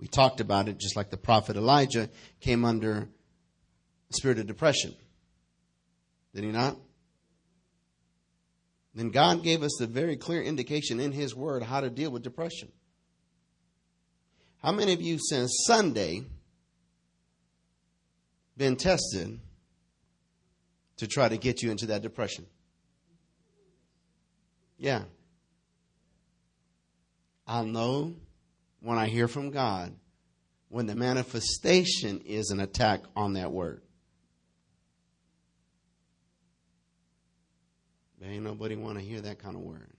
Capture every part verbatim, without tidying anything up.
We talked about it, just like the prophet Elijah came under a spirit of depression. Did he not? Then God gave us a very clear indication in his word how to deal with depression. How many of you since Sunday been tested to try to get you into that depression? Yeah. I'll know when I hear from God when the manifestation is an attack on that word. There ain't nobody want to hear that kind of word.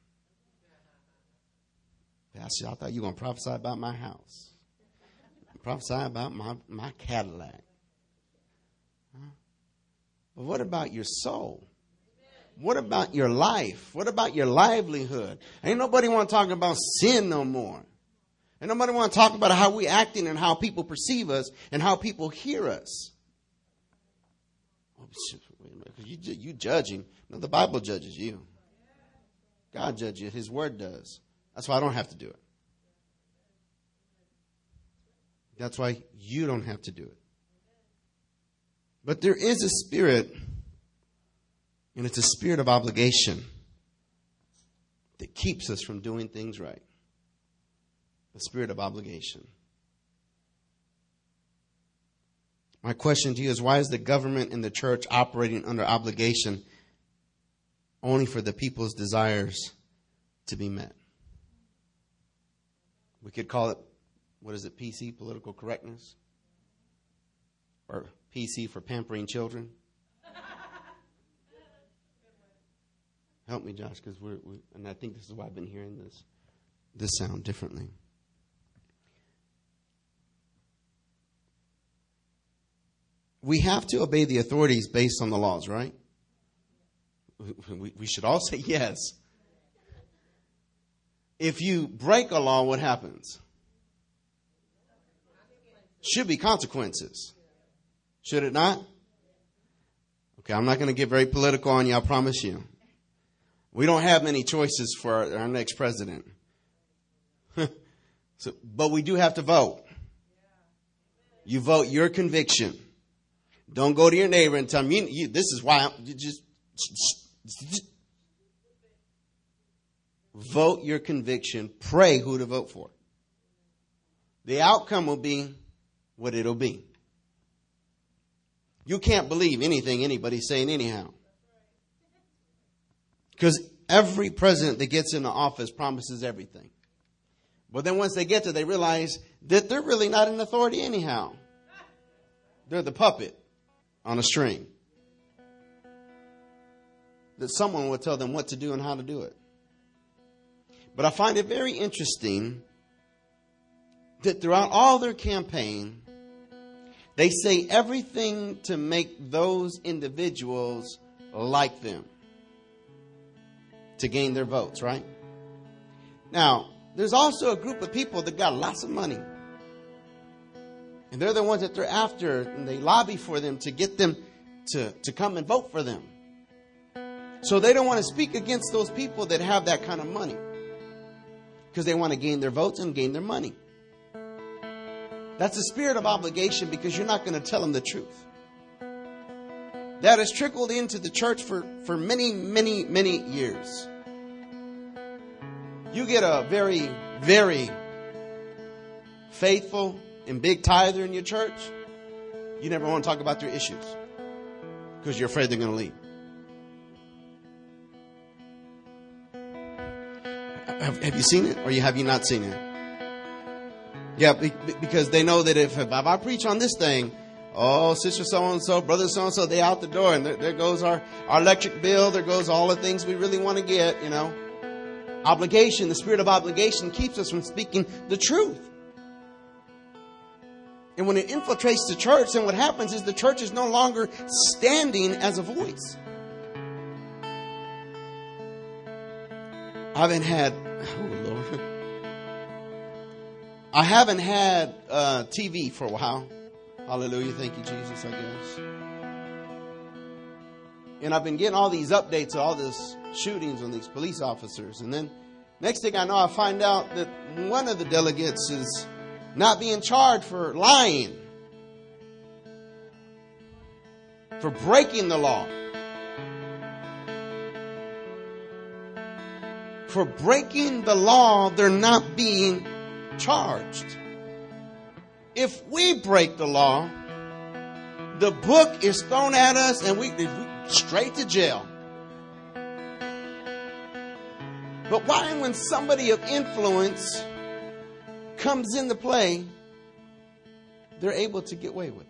Pastor, I thought you were going to prophesy about my house. Prophesy about my, my Cadillac. Huh? But what about your soul? What about your life? What about your livelihood? Ain't nobody want to talk about sin no more. Ain't nobody want to talk about how we acting and how people perceive us and how people hear us. You, you judging. No, the Bible judges you. God judges you. His word does. That's why I don't have to do it. That's why you don't have to do it. But there is a spirit, and it's a spirit of obligation that keeps us from doing things right. The spirit of obligation. My question to you is, why is the government and the church operating under obligation only for the people's desires to be met? We could call it, what is it, P C, political correctness? Or P C for pampering children? Help me, Josh, because we're, we, and I think this is why I've been hearing this, this sound differently. We have to obey the authorities based on the laws, right? We, we should all say yes. If you break a law, what happens? Should be consequences. Should it not? Okay, I'm not going to get very political on you, I promise you. We don't have many choices for our, our next president. so, but we do have to vote. You vote your conviction. Don't go to your neighbor and tell him, you, you, this is why I'm, you just, vote your conviction. Pray who to vote for. The outcome will be what it'll be. You can't believe anything anybody's saying anyhow. Because every president that gets into office promises everything. But then once they get there, they realize that they're really not in authority anyhow. They're the puppet on a string. That someone will tell them what to do and how to do it. But I find it very interesting that throughout all their campaign, they say everything to make those individuals like them, to gain their votes, right? Now, there's also a group of people that got lots of money. And they're the ones that they're after, and they lobby for them to get them to, to come and vote for them. So they don't want to speak against those people that have that kind of money, because they want to gain their votes and gain their money. That's a spirit of obligation, because you're not going to tell them the truth. That has trickled into the church for, for many, many, many years. You get a very, very faithful and big tither in your church, you never want to talk about their issues because you're afraid they're going to leave. Have, have you seen it, or have you not seen it? Yeah, because they know that if, if I preach on this thing, oh, sister so-and-so, brother so-and-so, they out the door, and there, there goes our, our electric bill, there goes all the things we really want to get, you know. Obligation, the spirit of obligation keeps us from speaking the truth. And when it infiltrates the church, then what happens is the church is no longer standing as a voice. I haven't had, oh Lord, I haven't had uh, T V for a while. Hallelujah, thank you, Jesus, I guess. And I've been getting all these updates of all these shootings on these police officers. And then next thing I know, I find out that one of the delegates is not being charged for lying, for breaking the law, for breaking the law, they're not being charged. If we break the law, the book is thrown at us and we, we straight to jail. But why, when somebody of influence comes into play, they're able to get away with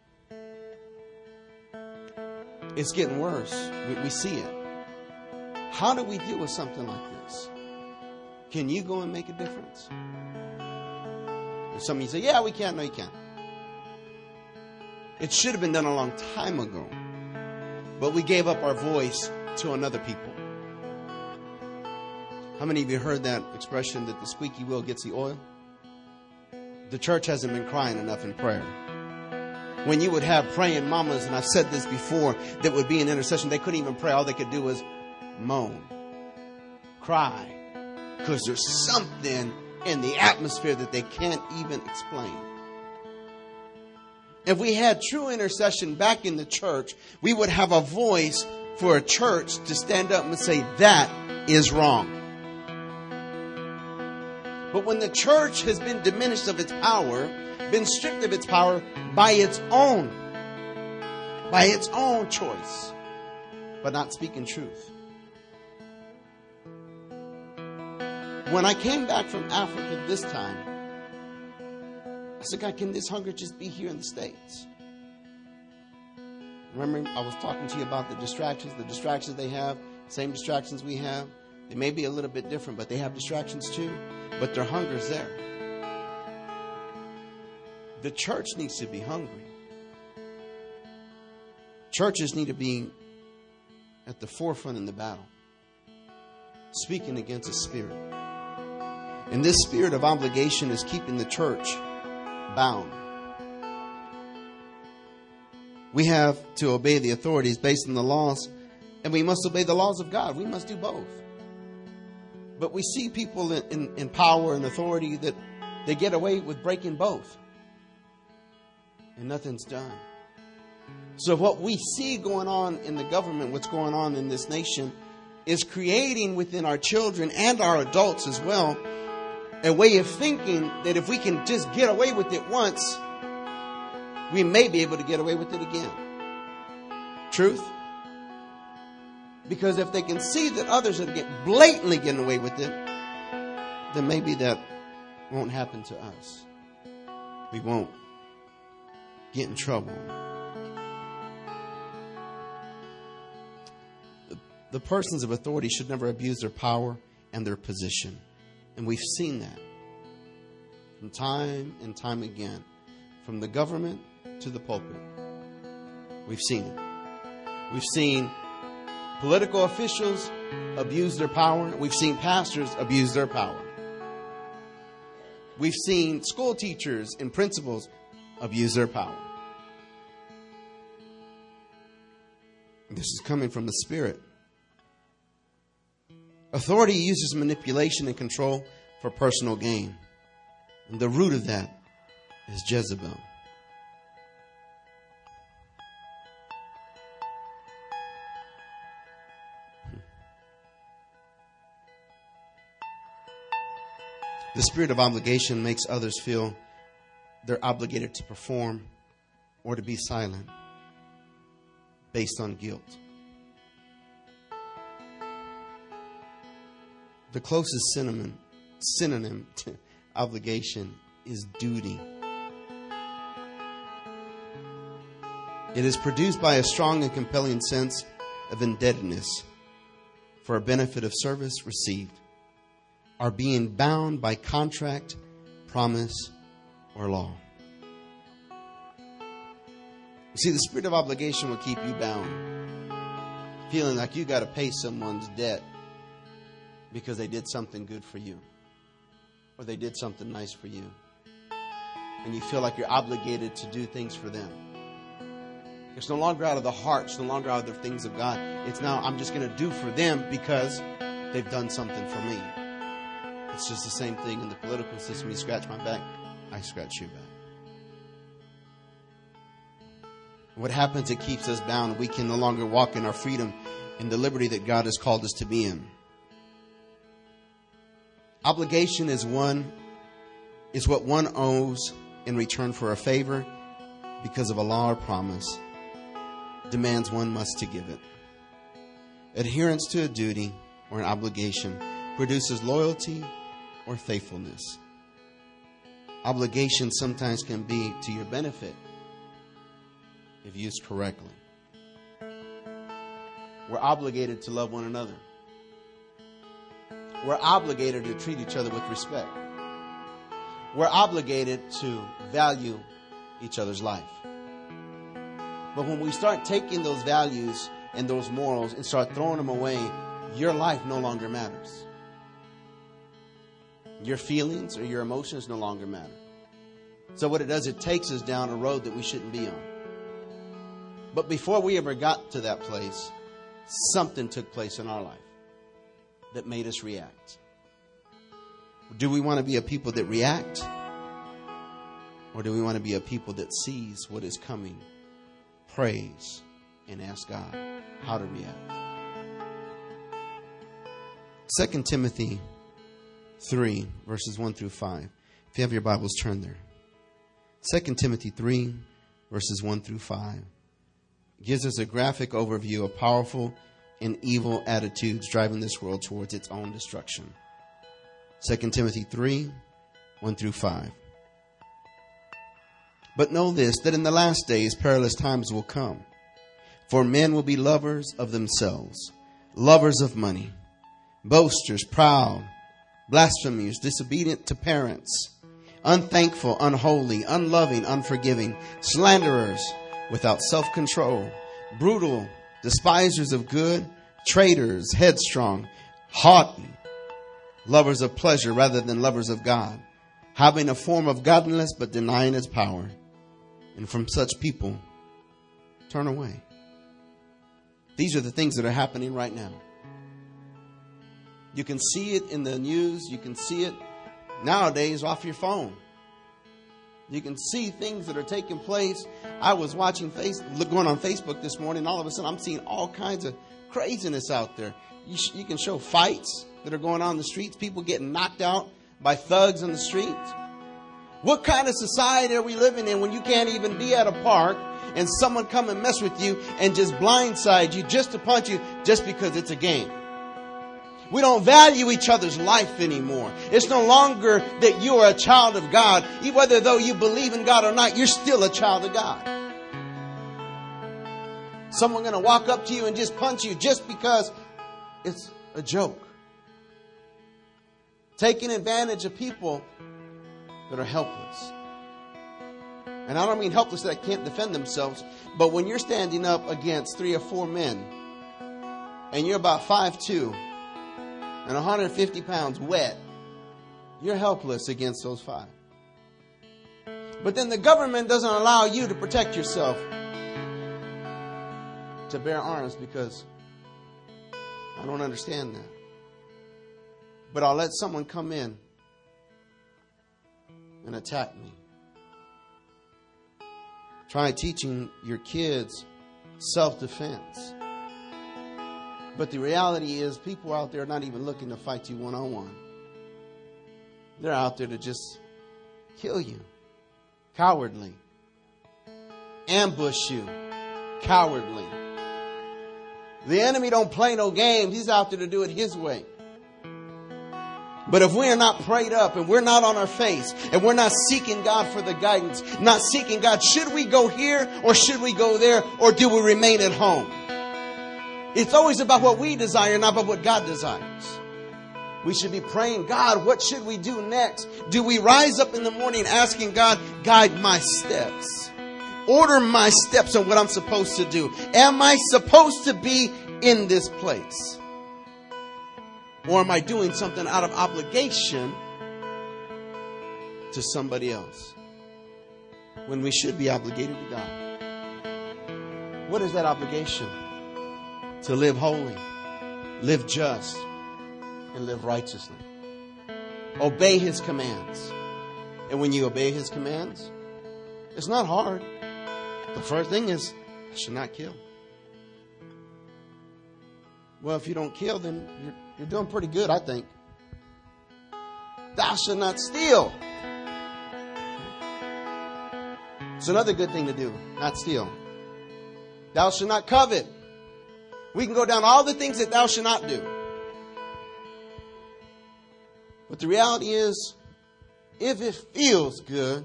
it? It's getting worse. We, we see it. How do we deal with something like this? Can you go and make a difference? Or some of you say, yeah, we can't. No, you can't. It should have been done a long time ago. But we gave up our voice to another people. How many of you heard that expression that the squeaky wheel gets the oil? The church hasn't been crying enough in prayer. When you would have praying mamas, and I've said this before, that would be in intercession, they couldn't even pray. All they could do was moan, cry, because there's something in the atmosphere that they can't even explain. If we had true intercession back in the church, we would have a voice for a church to stand up and say, that is wrong. But when the church has been diminished of its power, been stripped of its power by its own, by its own choice, but not speaking truth. When I came back from Africa this time, I said, God, can this hunger just be here in the States? Remember, I was talking to you about the distractions, the distractions they have, same distractions we have. They may be a little bit different, but they have distractions too. But their hunger's there. The church needs to be hungry. Churches need to be at the forefront in the battle, speaking against a spirit. And this spirit of obligation is keeping the church bound. We have to obey the authorities based on the laws, and we must obey the laws of God. We must do both. But we see people in, in, in power and authority that they get away with breaking both. And nothing's done. So what we see going on in the government, what's going on in this nation, is creating within our children and our adults as well, a way of thinking that if we can just get away with it once, we may be able to get away with it again. Truth? Because if they can see that others are get blatantly getting away with it, then maybe that won't happen to us. We won't get in trouble. The, the persons of authority should never abuse their power and their position. And we've seen that from time and time again. From the government to the pulpit. We've seen it. We've seen political officials abuse their power. We've seen pastors abuse their power. We've seen school teachers and principals abuse their power. This is coming from the Spirit. Authority uses manipulation and control for personal gain. And the root of that is Jezebel. The spirit of obligation makes others feel they're obligated to perform or to be silent based on guilt. The closest synonym, synonym to obligation is duty. It is produced by a strong and compelling sense of indebtedness for a benefit of service received, are being bound by contract, promise, or law. You see, the spirit of obligation will keep you bound, feeling like you got to pay someone's debt because they did something good for you, or they did something nice for you, and you feel like you're obligated to do things for them. It's no longer out of the heart, it's no longer out of the things of God. It's now, I'm just going to do for them because they've done something for me. It's just the same thing in the political system. You scratch my back, I I scratch your back. What happens? It keeps us bound. We can no longer walk in our freedom and the liberty that God has called us to be in. Obligation is one, is what one owes in return for a favor because of a law or promise. Demands one must to give it. Adherence to a duty or an obligation produces loyalty or faithfulness. Obligation sometimes can be to your benefit if used correctly. We're obligated to love one another. We're obligated to treat each other with respect. We're obligated to value each other's life. But when we start taking those values and those morals and start throwing them away, your life no longer matters. Your feelings or your emotions no longer matter. So what it does, it takes us down a road that we shouldn't be on. But before we ever got to that place, something took place in our life that made us react. Do we want to be a people that react? Or do we want to be a people that sees what is coming, prays, and asks God how to react? Second Timothy three, verses one through five. If you have your Bibles, turn there. Second Timothy three, verses one through five. Gives us a graphic overview of powerful and evil attitudes driving this world towards its own destruction. Second Timothy three, one through five. But know this, that in the last days perilous times will come. For men will be lovers of themselves, lovers of money, boasters, proud, blasphemers, disobedient to parents, unthankful, unholy, unloving, unforgiving, slanderers, without self-control, brutal, despisers of good, traitors, headstrong, haughty, lovers of pleasure rather than lovers of God, having a form of godliness but denying its power. And from such people, turn away. These are the things that are happening right now. You can see it in the news. You can see it nowadays off your phone. You can see things that are taking place. I was watching face, going on Facebook this morning. All of a sudden, I'm seeing all kinds of craziness out there. You, sh- you can show fights that are going on in the streets. People getting knocked out by thugs in the streets. What kind of society are we living in when you can't even be at a park and someone come and mess with you and just blindside you just to punch you just because it's a game? We don't value each other's life anymore. It's no longer that you are a child of God. Whether though you believe in God or not, you're still a child of God. Someone going to walk up to you and just punch you just because it's a joke. Taking advantage of people that are helpless. And I don't mean helpless that can't defend themselves, but when you're standing up against three or four men and you're about five two and one hundred fifty pounds wet, you're helpless against those five. But then the government doesn't allow you to protect yourself, to bear arms, because I don't understand that. But I'll let someone come in and attack me. Try teaching your kids self-defense. But the reality is people out there are not even looking to fight you one-on-one. They're out there to just kill you. Cowardly. Ambush you. Cowardly. The enemy don't play no games. He's out there to do it his way. But if we are not prayed up and we're not on our face and we're not seeking God for the guidance, not seeking God, should we go here or should we go there, or do we remain at home? It's always about what we desire, not about what God desires. We should be praying, God, what should we do next? Do we rise up in the morning asking God, guide my steps? Order my steps on what I'm supposed to do. Am I supposed to be in this place? Or am I doing something out of obligation to somebody else when we should be obligated to God? What is that obligation? To live holy, live just, and live righteously. Obey His commands. And when you obey his commands, it's not hard. The first thing is, I should not kill. Well, if you don't kill, then you're, you're doing pretty good, I think. Thou shalt not steal. It's another good thing to do, not steal. Thou shalt not covet. We can go down all the things that thou shalt not do. But the reality is, if it feels good,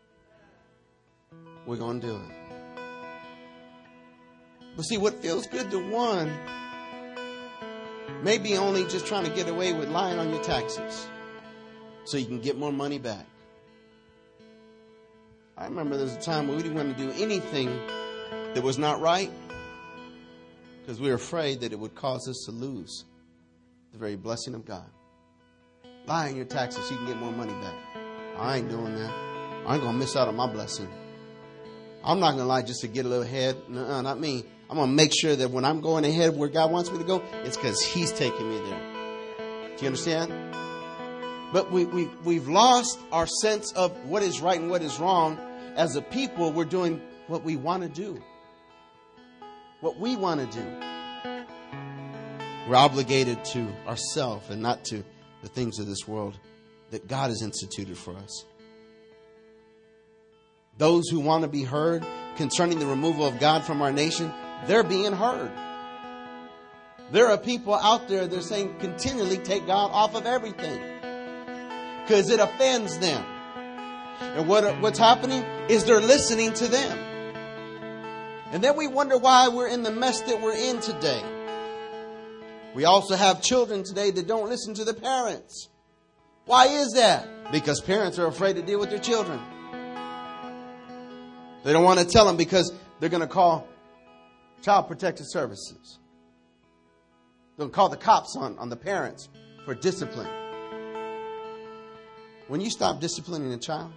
we're going to do it. But see, what feels good to one may be only just trying to get away with lying on your taxes so you can get more money back. I remember there was a time when we didn't want to do anything that was not right because we were afraid that it would cause us to lose the very blessing of God. Lie on your taxes so you can get more money back. I ain't doing that. I ain't going to miss out on my blessing. I'm not going to lie just to get a little ahead. No, not me. I'm going to make sure that when I'm going ahead where God wants me to go, it's because he's taking me there. Do you understand? But we, we, we've lost our sense of what is right and what is wrong. As a people, we're doing what we want to do. What we want to do. We're obligated to ourselves and not to the things of this world that God has instituted for us. Those who want to be heard concerning the removal of God from our nation, they're being heard. There are people out there that are saying continually take God off of everything because it offends them. And what what's happening is they're listening to them. And then we wonder why we're in the mess that we're in today. We also have children today that don't listen to the parents. Why is that? Because parents are afraid to deal with their children. They don't want to tell them because they're going to call Child Protective Services. They'll call the cops on, on the parents for discipline. When you stop disciplining a child,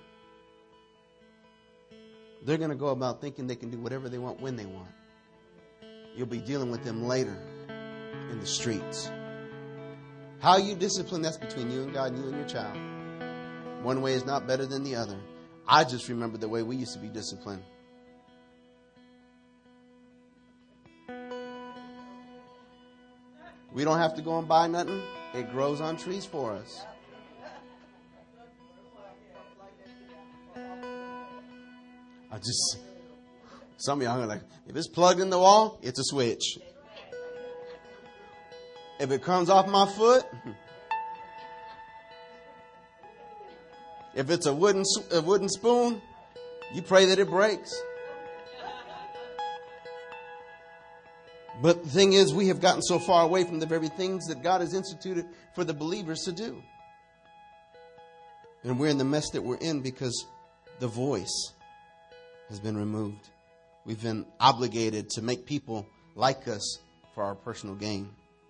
they're going to go about thinking they can do whatever they want when they want. You'll be dealing with them later in the streets. How you discipline, that's between you and God and you and your child. One way is not better than the other. I just remember the way we used to be disciplined. We don't have to go and buy nothing. It grows on trees for us. I just, some of y'all are like, if it's plugged in the wall, it's a switch. If it comes off my foot, if it's a wooden a wooden spoon, you pray that it breaks. But the thing is, we have gotten so far away from the very things that God has instituted for the believers to do. And we're in the mess that we're in because the voice has been removed. We've been obligated to make people like us for our personal gain.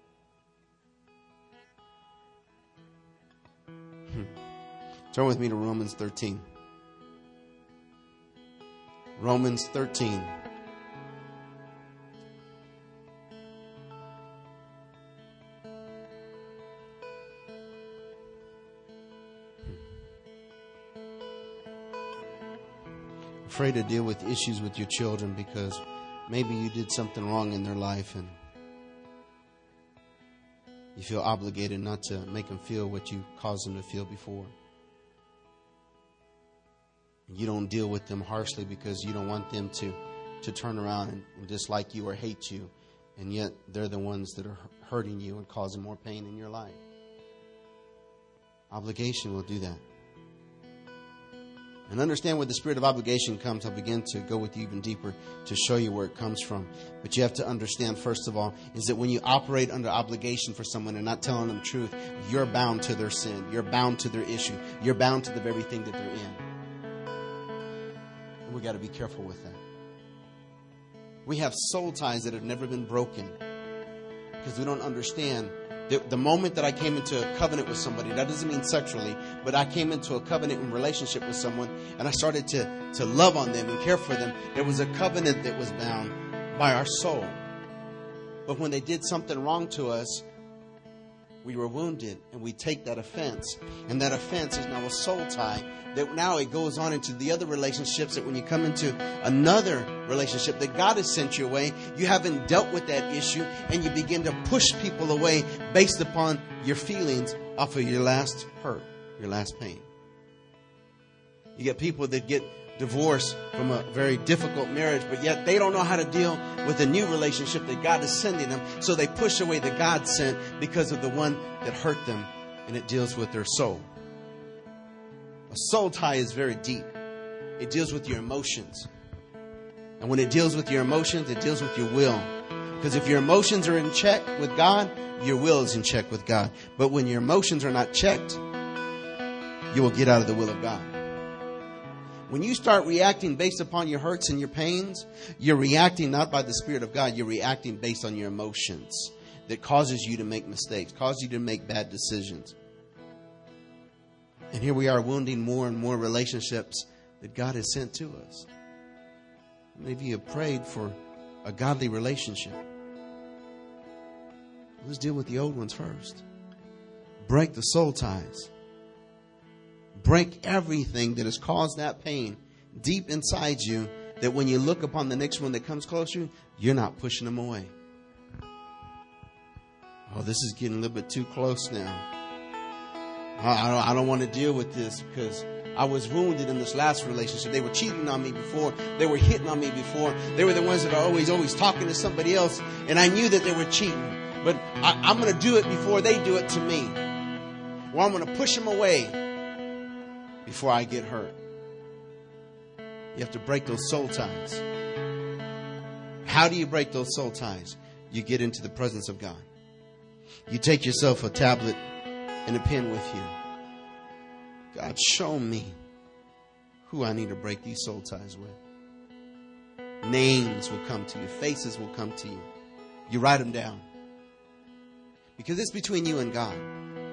Turn with me to Romans thirteen. Romans thirteen. Afraid to deal with issues with your children because maybe you did something wrong in their life and you feel obligated not to make them feel what you caused them to feel before. You don't deal with them harshly because you don't want them to, to turn around and, and dislike you or hate you. And yet they're the ones that are hurting you and causing more pain in your life. Obligation will do that. And understand where the spirit of obligation comes. I'll begin to go with you even deeper to show you where it comes from. But you have to understand, first of all, is that when you operate under obligation for someone and not telling them the truth, you're bound to their sin. You're bound to their issue. You're bound to the very thing that they're in. And we got to be careful with that. We have soul ties that have never been broken because we don't understand. The, the moment that I came into a covenant with somebody, that doesn't mean sexually, but I came into a covenant and relationship with someone and I started to, to love on them and care for them. There was a covenant that was bound by our soul. But when they did something wrong to us, We were wounded, and we take that offense. And that offense is now a soul tie. That now it goes on into the other relationships, that when you come into another relationship that God has sent you away, you haven't dealt with that issue, and you begin to push people away based upon your feelings off of your last hurt, your last pain. You get people that get divorced from a very difficult marriage, but yet they don't know how to deal with a new relationship that God is sending them. So they push away the God sent because of the one that hurt them, and it deals with their soul. A soul tie is very deep. It deals with your emotions. And when it deals with your emotions, it deals with your will. Because if your emotions are in check with God, your will is in check with God. But when your emotions are not checked, you will get out of the will of God. When you start reacting based upon your hurts and your pains, you're reacting not by the Spirit of God. You're reacting based on your emotions that causes you to make mistakes, causes you to make bad decisions. And here we are wounding more and more relationships that God has sent to us. Maybe you have prayed for a godly relationship. Let's deal with the old ones first. Break the soul ties. Break everything that has caused that pain deep inside you, that when you look upon the next one that comes closer, you're not pushing them away. Oh, this is getting a little bit too close now. I don't, I don't want to deal with this because I was wounded in this last relationship. They were cheating on me before. They were hitting on me before. They were the ones that are always, always talking to somebody else. And I knew that they were cheating. But I, I'm going to do it before they do it to me. Or I'm going to push them away before I get hurt. You have to break those soul ties. How do you break those soul ties? You get into the presence of God. You take yourself a tablet and a pen with you. God, show me who I need to break these soul ties with. Names will come to you. Faces will come to you. You write them down. Because it's between you and God.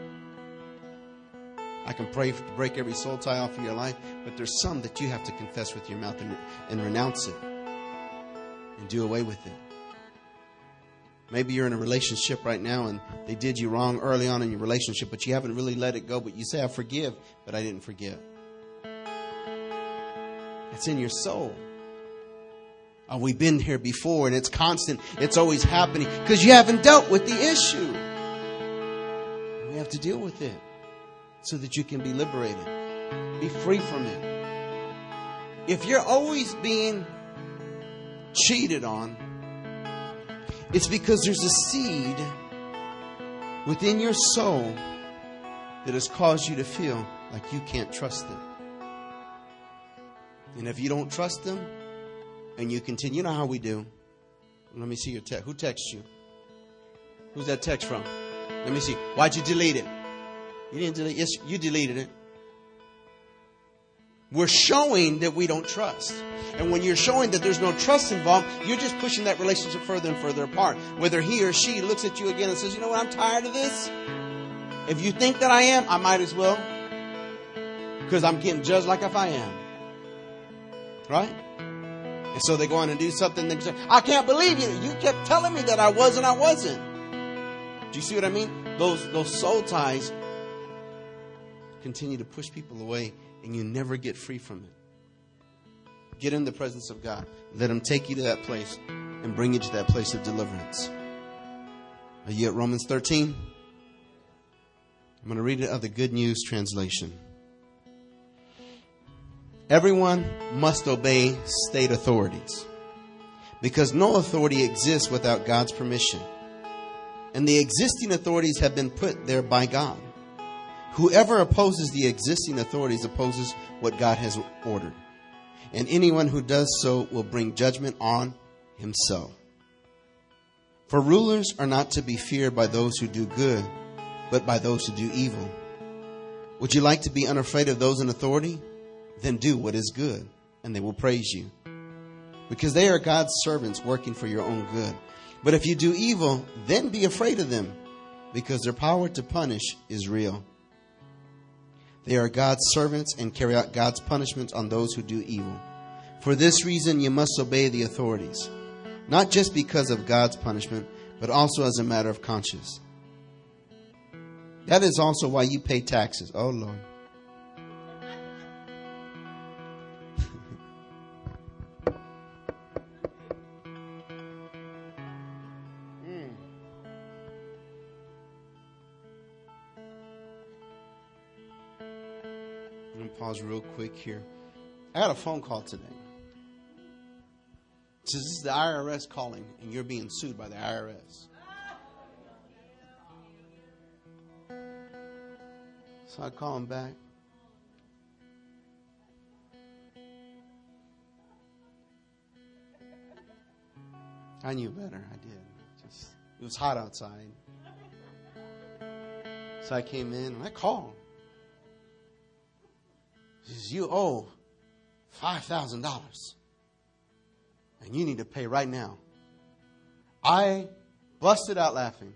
I can pray to break every soul tie off of your life, but there's some that you have to confess with your mouth and, and renounce it and do away with it. Maybe you're in a relationship right now and they did you wrong early on in your relationship, but you haven't really let it go. But you say, I forgive, but I didn't forgive. It's in your soul. Oh, we've been here before and it's constant. It's always happening because you haven't dealt with the issue. We have to deal with it so that you can be liberated. Be free from it. If you're always being cheated on, it's because there's a seed within your soul that has caused you to feel like you can't trust them. And if you don't trust them and you continue, you know how we do. Let me see your text. Who texts you? Who's that text from? Let me see. Why'd you delete it? You didn't delete it. Yes, you deleted it. We're showing that we don't trust. And when you're showing that there's no trust involved, you're just pushing that relationship further and further apart. Whether he or she looks at you again and says, you know what, I'm tired of this. If you think that I am, I might as well. Because I'm getting judged like if I am. Right? And so they go on and do something. They say, I can't believe you. You kept telling me that I was and I wasn't. Do you see what I mean? Those, those soul ties continue to push people away. And you never get free from it. Get in the presence of God. Let him take you to that place and bring you to that place of deliverance. Are you at Romans thirteen? I'm going to read it out of the Good News translation. Everyone must obey state authorities because no authority exists without God's permission. And the existing authorities have been put there by God. Whoever opposes the existing authorities opposes what God has ordered. And anyone who does so will bring judgment on himself. For rulers are not to be feared by those who do good, but by those who do evil. Would you like to be unafraid of those in authority? Then do what is good, and they will praise you. Because they are God's servants working for your own good. But if you do evil, then be afraid of them, because their power to punish is real. They are God's servants and carry out God's punishments on those who do evil. For this reason, you must obey the authorities, not just because of God's punishment, but also as a matter of conscience. That is also why you pay taxes. Oh, Lord. mm. I'm going to pause real quick here. I got a phone call today. It says this is the I R S calling, and you're being sued by the I R S. So I call him back. I knew better. I did. Just, it was hot outside. So I came in and I called. He says, you owe five thousand dollars. And you need to pay right now. I busted out laughing.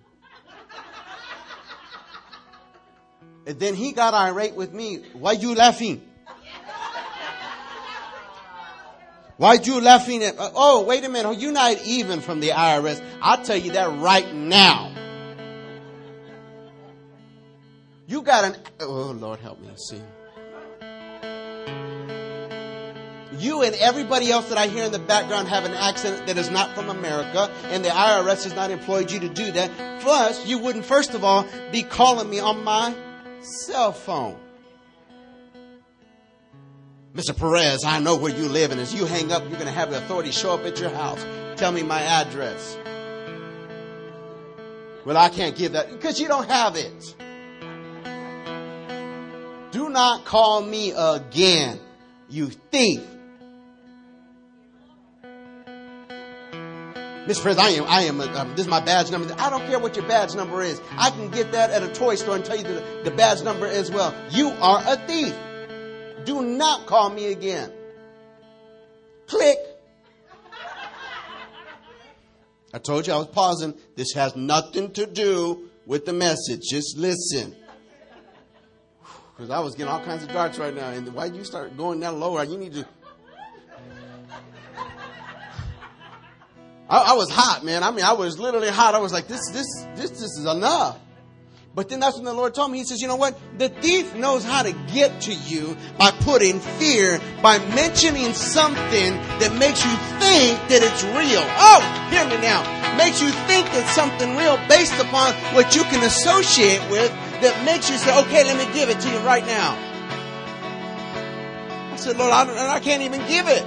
And then he got irate with me. Why you laughing? Why you laughing at? Oh, wait a minute. You're not even from the I R S. I'll tell you that right now. You got an... Oh, Lord, help me. See. You and everybody else that I hear in the background have an accent that is not from America, and the I R S has not employed you to do that. Plus, you wouldn't, first of all, be calling me on my cell phone. Mister Perez, I know where you live, and as you hang up, you're going to have the authorities show up at your house. Tell me my address. Well, I can't give that because you don't have it. Do not call me again, you thief. Mister Perez, I am, I am, uh, this is my badge number. I don't care what your badge number is. I can get that at a toy store and tell you the, the badge number as well. You are a thief. Do not call me again. Click. I told you I was pausing. This has nothing to do with the message. Just listen. Because I was getting all kinds of darts right now. And why did you start going down lower? You need to... I, I was hot, man. I mean, I was literally hot. I was like, this, this, this, this is enough. But then that's when the Lord told me, he says, you know what? The thief knows how to get to you by putting fear, by mentioning something that makes you think that it's real. Oh, hear me now. Makes you think it's something real based upon what you can associate with that makes you say, okay, let me give it to you right now. I said, Lord, I, don't, I can't even give it.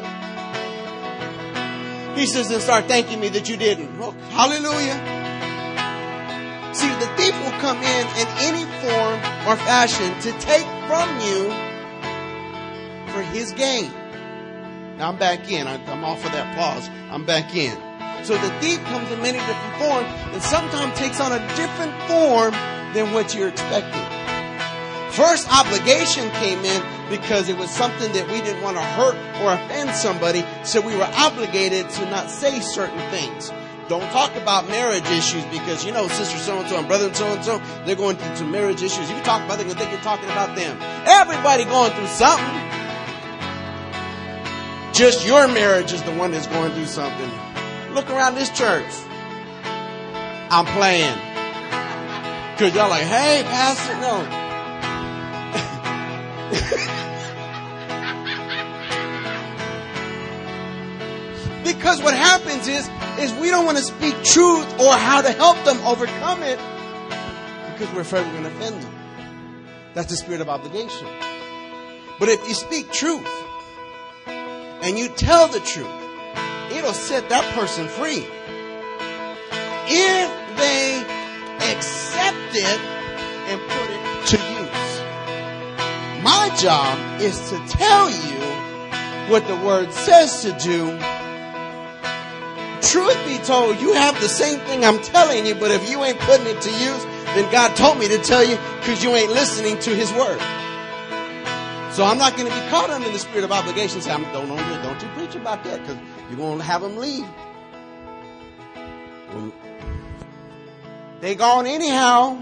He says, then start thanking me that you didn't. Well, hallelujah. See, the thief will come in in any form or fashion to take from you for his gain. Now I'm back in. I'm off of that pause. I'm back in. So the thief comes in many different forms and sometimes takes on a different form than what you're expecting. First, obligation came in because it was something that we didn't want to hurt or offend somebody, so we were obligated to not say certain things. Don't talk about marriage issues because, you know, sister so-and-so and brother so-and-so, they're going through some marriage issues. You talk about them because they think you're talking about them. Everybody going through something. Just your marriage is the one that's going through something. Look around this church. I'm playing. Because y'all like, hey, pastor, no. Because what happens is, is we don't want to speak truth or how to help them overcome it because we're afraid we're going to offend them. That's the spirit of obligation. But if you speak truth and you tell the truth, it'll set that person free. If they accept it and put it to use. My job is to tell you what the word says to do. Truth be told, you have the same thing I'm telling you, but if you ain't putting it to use, then God told me to tell you because you ain't listening to his word. So I'm not going to be caught under the spirit of obligation. Say, don't, don't, don't you preach about that because you're going to have them leave. Well, they gone anyhow.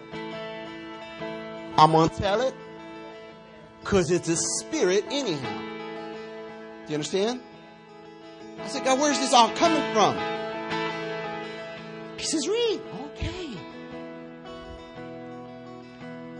I'm going to tell it because it's a spirit anyhow. Do you understand? I said, God, where's this all coming from? He says, read. Okay.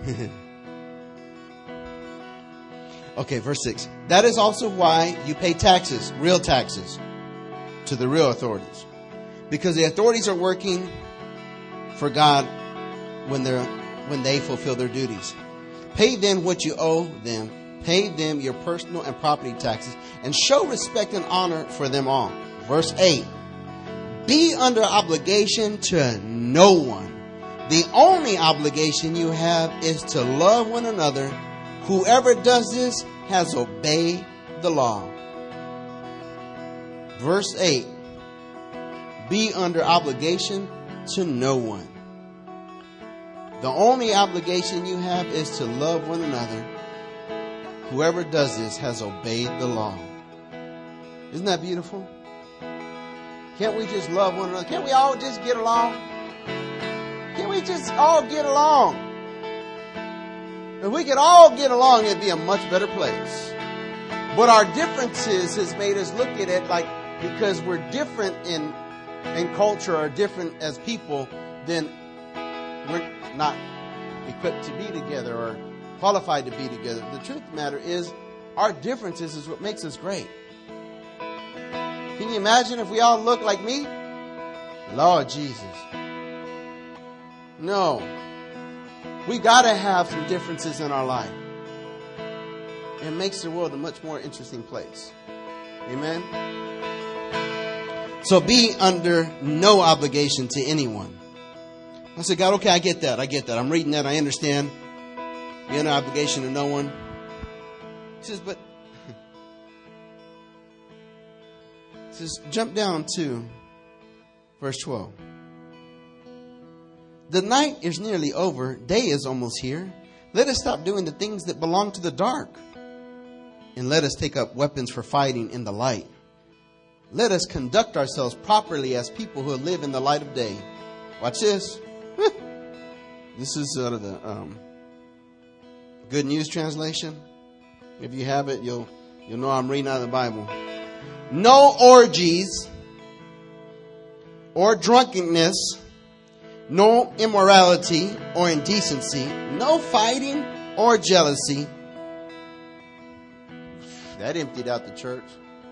Okay, verse six. That is also why you pay taxes, real taxes, to the real authorities. Because the authorities are working for God when they're when they fulfill their duties. Pay them what you owe them. Pay them your personal and property taxes, and show respect and honor for them all. Verse eight. Be under obligation to no one. The only obligation you have is to love one another. Whoever does this has obeyed the law. Verse eight. Be under obligation to no one. The only obligation you have is to love one another. Whoever does this has obeyed the law. Isn't that beautiful? Can't we just love one another? Can't we all just get along? Can't we just all get along? If we could all get along, it'd be a much better place. But our differences has made us look at it like, because we're different in, in culture or different as people, then we're not equipped to be together or qualified to be together. The truth of the matter is, our differences is what makes us great. Can you imagine if we all look like me? Lord Jesus. No. We got to have some differences in our life. It makes the world a much more interesting place. Amen? So be under no obligation to anyone. I said, God, okay, I get that. I get that. I'm reading that. I understand. Be under obligation to no one. He says, but... He says, jump down to verse twelve. The night is nearly over. Day is almost here. Let us stop doing the things that belong to the dark. And let us take up weapons for fighting in the light. Let us conduct ourselves properly as people who live in the light of day. Watch this. This is out of the um, Good News Translation. If you have it, you'll you'll know I'm reading out of the Bible. No orgies or drunkenness, no immorality or indecency, no fighting or jealousy. That emptied out the church.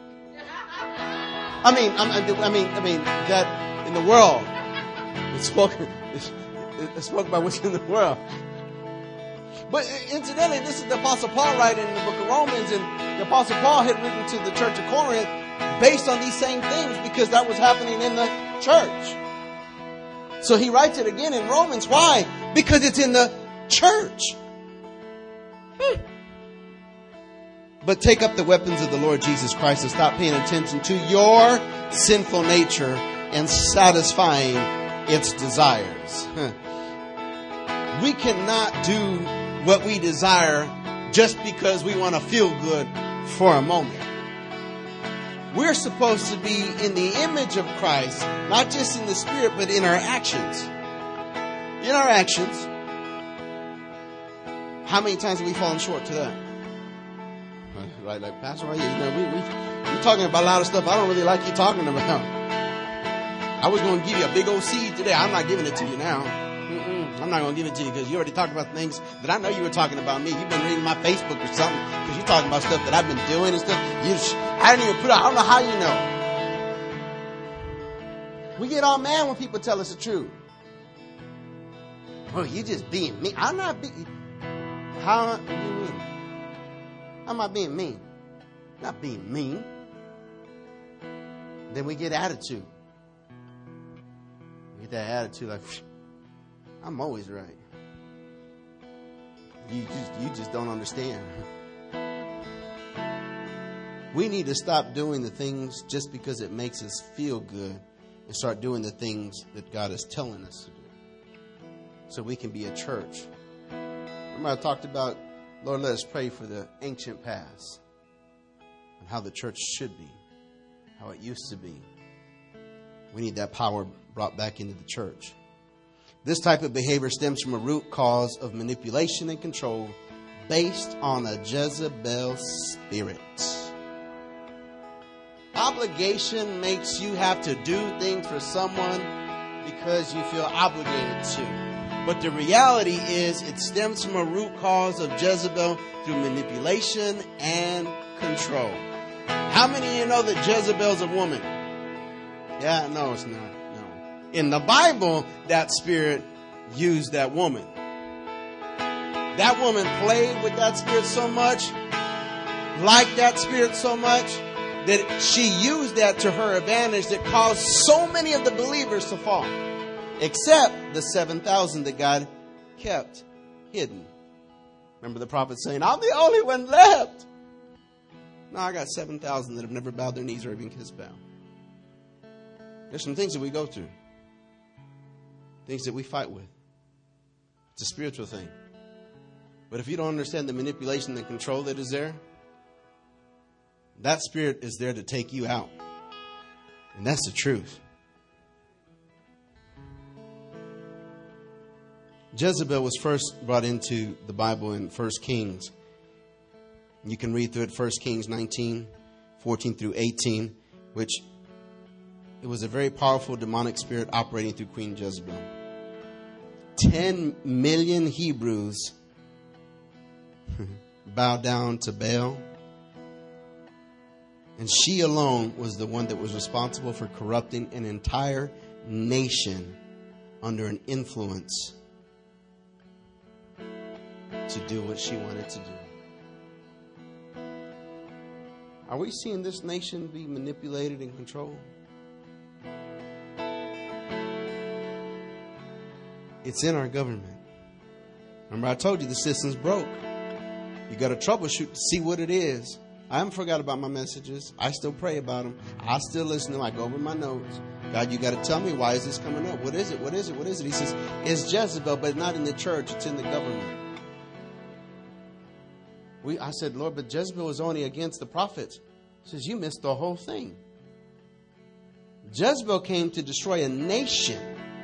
I mean, I mean, I mean that in the world. It's spoken, it's spoken by what's in the world. But incidentally, this is the Apostle Paul writing in the book of Romans, and the Apostle Paul had written to the church of Corinth based on these same things because that was happening in the church. So he writes it again in Romans. Why? Because it's in the church. Hmm. But take up the weapons of the Lord Jesus Christ and stop paying attention to your sinful nature and satisfying its desires. We cannot do what we desire just because we want to feel good for a moment. We're supposed to be in the image of Christ, not just in the spirit, but in our actions. In our actions. How many times have we fallen short to that? Right, like Pastor, right? You know, we we we're talking about a lot of stuff I don't really like you talking about. I was going to give you a big old seed today. I'm not giving it to you now. Mm-mm. I'm not going to give it to you because you already talked about things that I know you were talking about me. You've been reading my Facebook or something because you're talking about stuff that I've been doing and stuff. You, I didn't even put out. I don't know how you know. We get all mad when people tell us the truth. Oh, you just being mean. I'm not being. How do you mean? I'm not being mean. Not being mean. Then we get attitude. We get that attitude like, I'm always right. You just, you just don't understand. We need to stop doing the things just because it makes us feel good and start doing the things that God is telling us to do. So we can be a church. Remember I talked about, Lord, let us pray for the ancient past and how the church should be, how it used to be. We need that power brought back into the church. This type of behavior stems from a root cause of manipulation and control based on a Jezebel spirit. Obligation makes you have to do things for someone because you feel obligated to. But the reality is it stems from a root cause of Jezebel through manipulation and control. How many of you know that Jezebel's a woman? Yeah, no, it's not. No. In the Bible, that spirit used that woman. That woman played with that spirit so much, liked that spirit so much, that she used that to her advantage that caused so many of the believers to fall. Except the seven thousand that God kept hidden. Remember the prophet saying, I'm the only one left. No, I got seven thousand that have never bowed their knees or even kissed bow. There's some things that we go through. Things that we fight with. It's a spiritual thing. But if you don't understand the manipulation and control that is there, that spirit is there to take you out. And that's the truth. Jezebel was first brought into the Bible in First Kings. You can read through it, First Kings nineteen, fourteen through eighteen, which it was a very powerful demonic spirit operating through Queen Jezebel. Ten million Hebrews bowed down to Baal. And she alone was the one that was responsible for corrupting an entire nation under an influence to do what she wanted to do. Are we seeing this nation be manipulated and controlled? It's in our government. Remember, I told you the system's broke. You got to troubleshoot to see what it is. I haven't forgot about my messages. I still pray about them. I still listen to them. I go over my notes. God, you got to tell me, why is this coming up? What is it? What is it? What is it? He says, it's Jezebel, but not in the church. It's in the government. We, I said, Lord, but Jezebel was only against the prophets. He says, you missed the whole thing. Jezebel came to destroy a nation.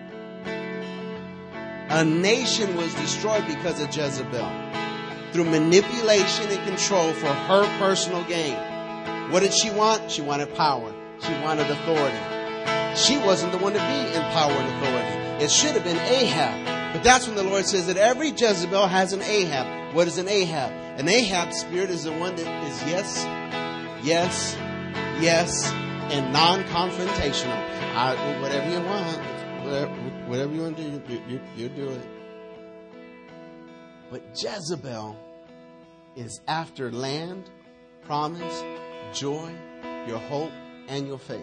A nation was destroyed because of Jezebel. Through manipulation and control for her personal gain. What did she want? She wanted power. She wanted authority. She wasn't the one to be in power and authority. It should have been Ahab. But that's when the Lord says that every Jezebel has an Ahab. What is an Ahab? An Ahab spirit is the one that is yes, yes, yes, and non-confrontational. I, whatever you want, whatever, whatever you want to do, you, you, you do it. But Jezebel is after land, promise, joy, your hope, and your faith.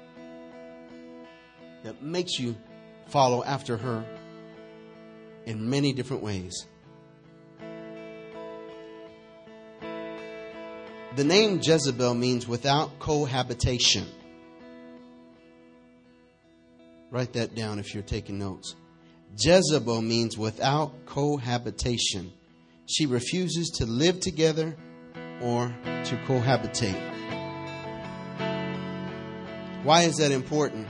That makes you follow after her in many different ways. The name Jezebel means without cohabitation. Write that down if you're taking notes. Jezebel means without cohabitation. She refuses to live together or to cohabitate. Why is that important?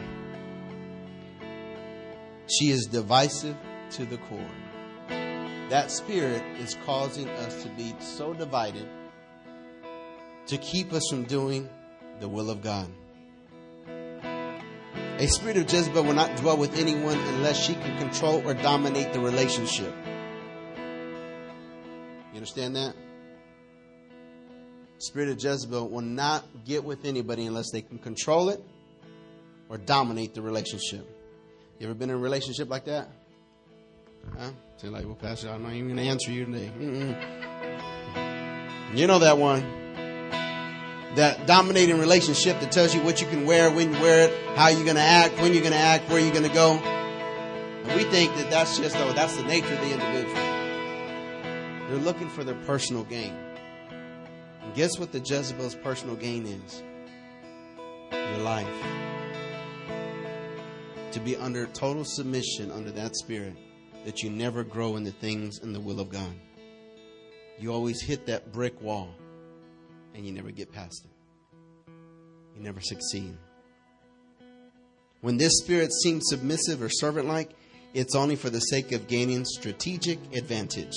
She is divisive to the core. That spirit is causing us to be so divided to keep us from doing the will of God. A spirit of Jezebel will not dwell with anyone unless she can control or dominate the relationship. You understand that? Spirit of Jezebel will not get with anybody unless they can control it or dominate the relationship. You ever been in a relationship like that? Huh? Say like, well, Pastor, I'm not even going to answer you today. Mm-mm. You know that one. That dominating relationship that tells you what you can wear, when you wear it, how you're going to act, when you're going to act, where you're going to go. And we think that that's just, oh, that's the nature of the individual. They're looking for their personal gain. And guess what the Jezebel's personal gain is? Your life. To be under total submission under that spirit, that you never grow in the things and the will of God. You always hit that brick wall. And you never get past it. You never succeed. When this spirit seems submissive or servant-like, it's only for the sake of gaining strategic advantage.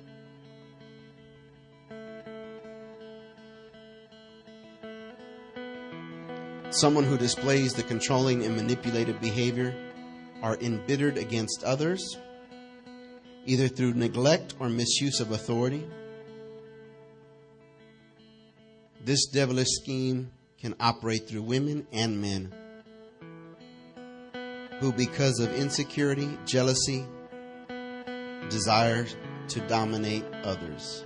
Someone who displays the controlling and manipulative behavior are embittered against others either through neglect or misuse of authority. This devilish scheme can operate through women and men who, because of insecurity, jealousy, desire to dominate others.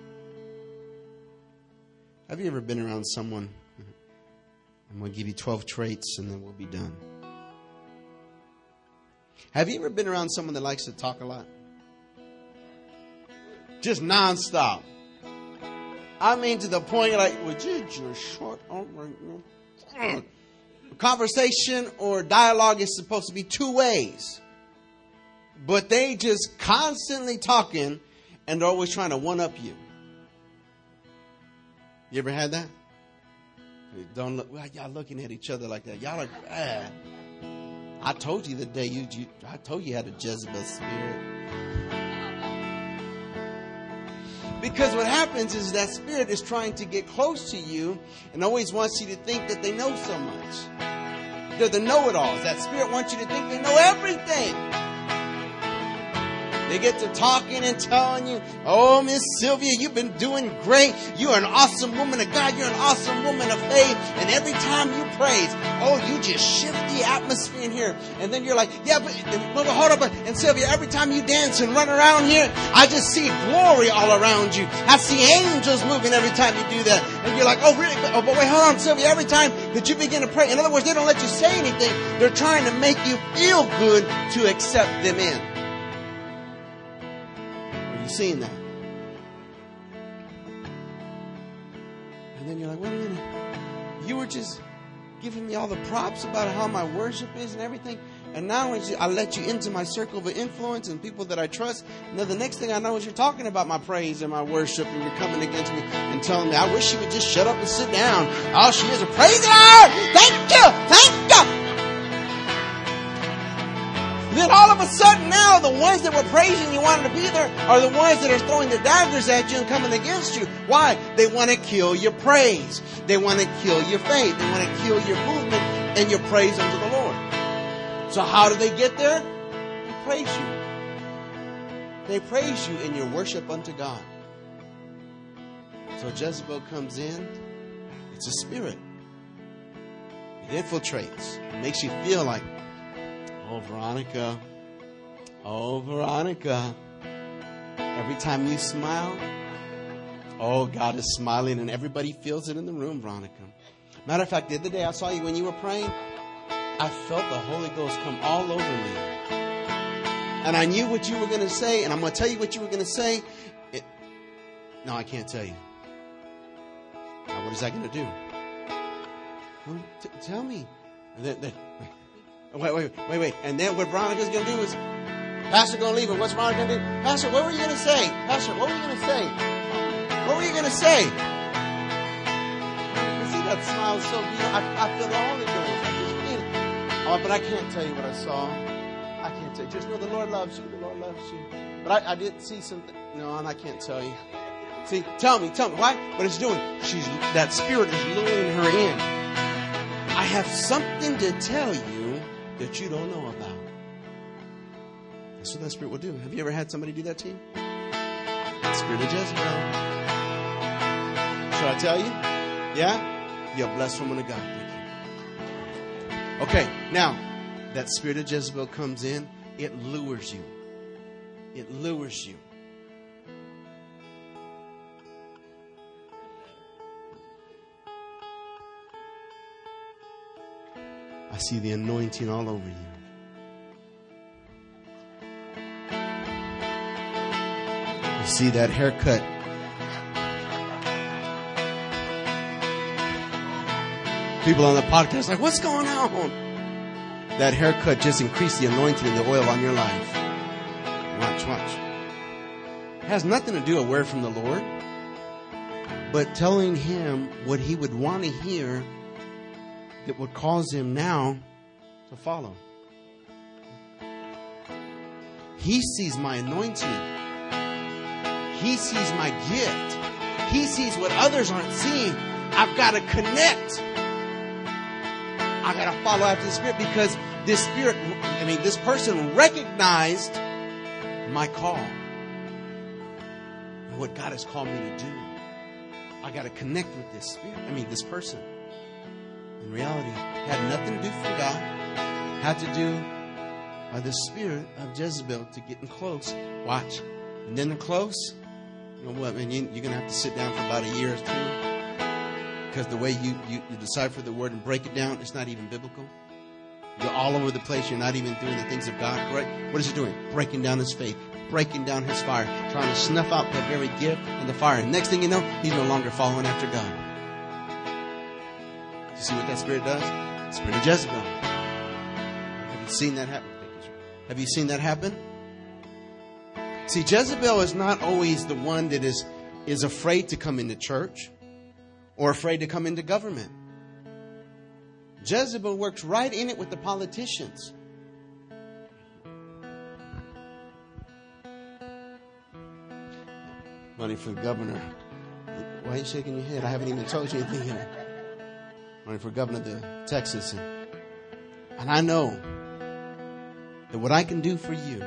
Have you ever been around someone? I'm going to give you twelve traits and then we'll be done. Have you ever been around someone that likes to talk a lot? Just nonstop. I mean, to the point you're like, would you just shut up right now? Conversation or dialogue is supposed to be two ways. But they just constantly talking and they're always trying to one-up you. You ever had that? Don't look, well, y'all looking at each other like that. Y'all are, ah. I told you the day you, you, I told you you had a Jezebel spirit. Because what happens is that spirit is trying to get close to you and always wants you to think that they know so much. They're the know-it-alls. That spirit wants you to think they know everything. They get to talking and telling you, oh, Miss Sylvia, you've been doing great. You're an awesome woman of God. You're an awesome woman of faith. And every time you praise, oh, you just shift the atmosphere in here. And then you're like, yeah, but, but hold up. And Sylvia, every time you dance and run around here, I just see glory all around you. I see angels moving every time you do that. And you're like, oh, really? Oh, but wait, hold on, Sylvia. Every time that you begin to pray, in other words, they don't let you say anything. They're trying to make you feel good to accept them in. Seen that. And then you're like, wait a minute. You were just giving me all the props about how my worship is and everything. And now I let you into my circle of influence and people that I trust. And then the next thing I know is you're talking about my praise and my worship and you're coming against me and telling me, I wish she would just shut up and sit down. All she is a praise the Lord. Thank you. Thank you. Then all of a sudden now, the ones that were praising you wanted to be there are the ones that are throwing their daggers at you and coming against you. Why? They want to kill your praise. They want to kill your faith. They want to kill your movement and your praise unto the Lord. So how do they get there? They praise you. They praise you in your worship unto God. So Jezebel comes in. It's a spirit. It infiltrates. It makes you feel like, oh, Veronica. Oh, Veronica. Every time you smile, oh, God is smiling and everybody feels it in the room, Veronica. Matter of fact, the other day I saw you when you were praying. I felt the Holy Ghost come all over me. And I knew what you were going to say, and I'm going to tell you what you were going to say. It, no, I can't tell you. Now, what is that going to do? Well, t- tell me. Then, then, Wait, wait, wait, wait. And then what Veronica's going to do is, Pastor going to leave, and what's Veronica going to do? Pastor, what were you going to say? Pastor, what were you going to say? What were you going to say? You see that smile so beautiful. I, I feel the Holy Ghost. I just feel it. Oh, but I can't tell you what I saw. I can't tell you. Just know the Lord loves you. The Lord loves you. But I, I did see something. No, and I can't tell you. See, tell me, tell me. Why? What it's doing? She's, that spirit is luring her in. I have something to tell you that you don't know about. That's what that spirit will do. Have you ever had somebody do that to you? The spirit of Jezebel. Should I tell you? Yeah? You're a blessed woman of God. Thank you. Okay, now, that spirit of Jezebel comes in. It lures you. It lures you. I see the anointing all over you. You see that haircut. People on the podcast are like, what's going on? That haircut just increased the anointing and the oil on your life. Watch, watch. It has nothing to do with a word from the Lord, but telling him what he would want to hear that would cause him now to follow. He sees my anointing. He sees my gift. He sees what others aren't seeing. I've got to connect. I got to follow after the Spirit because this Spirit, I mean, this person recognized my call and what God has called me to do. I got to connect with this spirit. I mean, this person. In reality, had nothing to do for God. Had to do by the spirit of Jezebel to getting close. Watch. And then they're close. You know what, man? You, you're going to have to sit down for about a year or two. Because the way you, you, you decipher the word and break it down, it's not even biblical. You're all over the place. You're not even doing the things of God, correct? What is it doing? Breaking down his faith. Breaking down his fire. Trying to snuff out the very gift and the fire. And next thing you know, he's no longer following after God. You see what that spirit does? The spirit of Jezebel. Have you seen that happen? Have you seen that happen? See, Jezebel is not always the one that is, is afraid to come into church or afraid to come into government. Jezebel works right in it with the politicians. Money for the governor. Why are you shaking your head? I haven't even told you anything yet. Running for governor of Texas. And, and I know that what I can do for you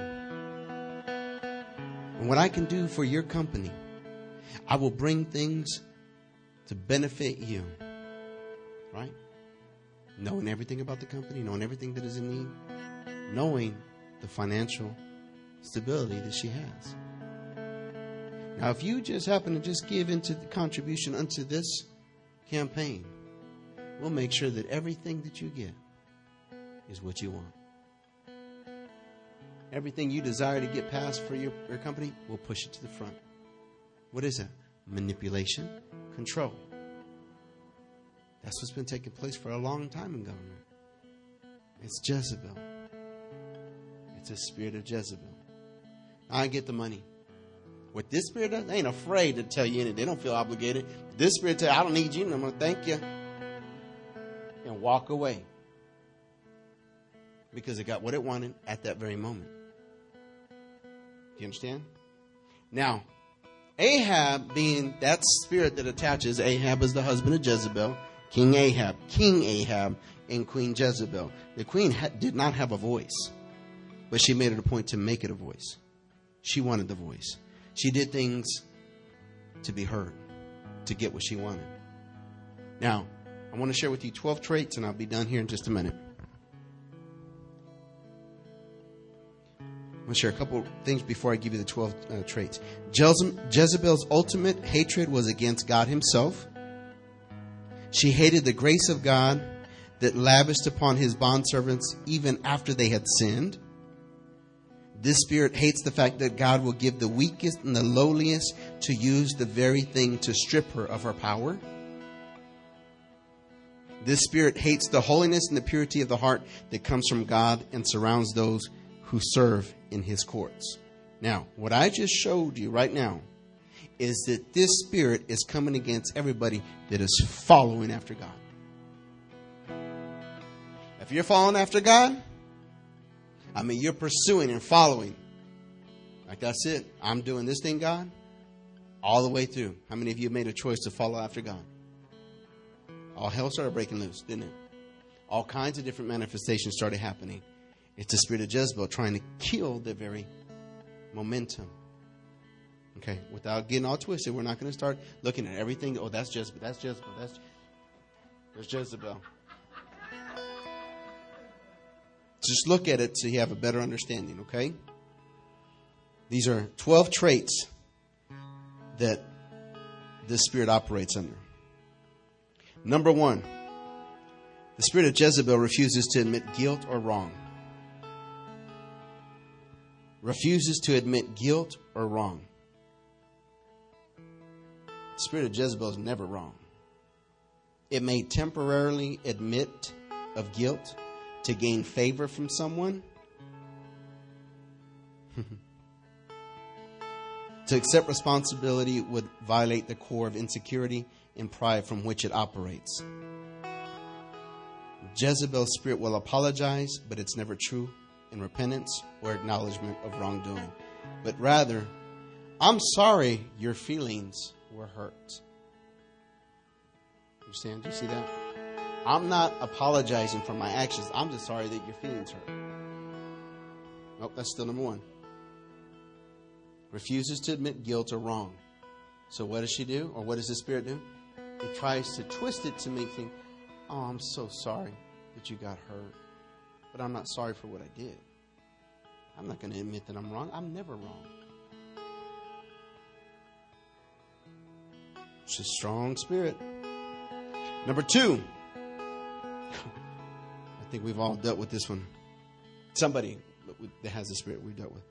and what I can do for your company, I will bring things to benefit you. Right? Knowing everything about the company, knowing everything that is in need, knowing the financial stability that she has. Now, if you just happen to just give into the contribution unto this campaign, we'll make sure that everything that you get is what you want. Everything you desire to get passed for your, your company, we'll push it to the front. What is that? Manipulation, control. That's what's been taking place for a long time in government. It's Jezebel. It's a spirit of Jezebel. I get the money. What this spirit does, they ain't afraid to tell you anything. They don't feel obligated. This spirit tell you, I don't need you, and I'm going to thank you. And walk away. Because it got what it wanted at that very moment. Do you understand? Now, Ahab being that spirit that attaches, Ahab is the husband of Jezebel, King Ahab, King Ahab, and Queen Jezebel. The queen ha- did not have a voice, but she made it a point to make it a voice. She wanted the voice. She did things to be heard, to get what she wanted. Now, I want to share with you twelve traits, and I'll be done here in just a minute. I'm going to share a couple things before I give you the twelve uh, traits. Jezebel's ultimate hatred was against God himself. She hated the grace of God that lavished upon his bondservants even after they had sinned. This spirit hates the fact that God will give the weakest and the lowliest to use the very thing to strip her of her power. This spirit hates the holiness and the purity of the heart that comes from God and surrounds those who serve in his courts. Now, what I just showed you right now is that this spirit is coming against everybody that is following after God. If you're following after God, I mean, you're pursuing and following. Like, that's it. I'm doing this thing, God, all the way through. How many of you made a choice to follow after God? All hell started breaking loose, didn't it? All kinds of different manifestations started happening. It's the spirit of Jezebel trying to kill the very momentum. Okay, without getting all twisted, we're not going to start looking at everything. Oh, that's Jezebel. That's Jezebel. That's there's Jezebel. Just look at it so you have a better understanding, okay? These are twelve traits that this spirit operates under. Number one, the spirit of Jezebel refuses to admit guilt or wrong. Refuses to admit guilt or wrong. The spirit of Jezebel is never wrong. It may temporarily admit of guilt to gain favor from someone. To accept responsibility would violate the core of insecurity and pride from which it operates. Jezebel's spirit will apologize, but it's never true in repentance or acknowledgement of wrongdoing. But rather, I'm sorry your feelings were hurt. Understand? Do you see that? I'm not apologizing for my actions. I'm just sorry that your feelings hurt. Nope, that's still number one. refuses to admit guilt or wrong. So what does she do? Or what does the Spirit do? It tries to twist it to make think, oh, I'm so sorry that you got hurt. But I'm not sorry for what I did. I'm not going to admit that I'm wrong. I'm never wrong. It's a strong spirit. Number two. I think we've all dealt with this one. Somebody that has the spirit we've dealt with.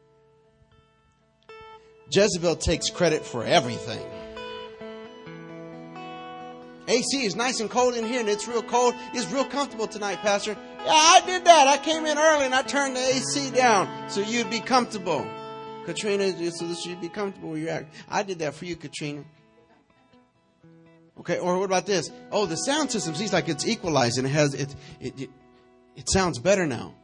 Jezebel takes credit for everything. A C is nice and cold in here, and it's real cold. It's real comfortable tonight, Pastor. Yeah, I did that. I came in early and I turned the A C down so you'd be comfortable. Katrina, so that you'd be comfortable where you're at. I did that for you, Katrina. Okay, or what about this? Oh, the sound system seems like it's equalized and it has it it it, it sounds better now.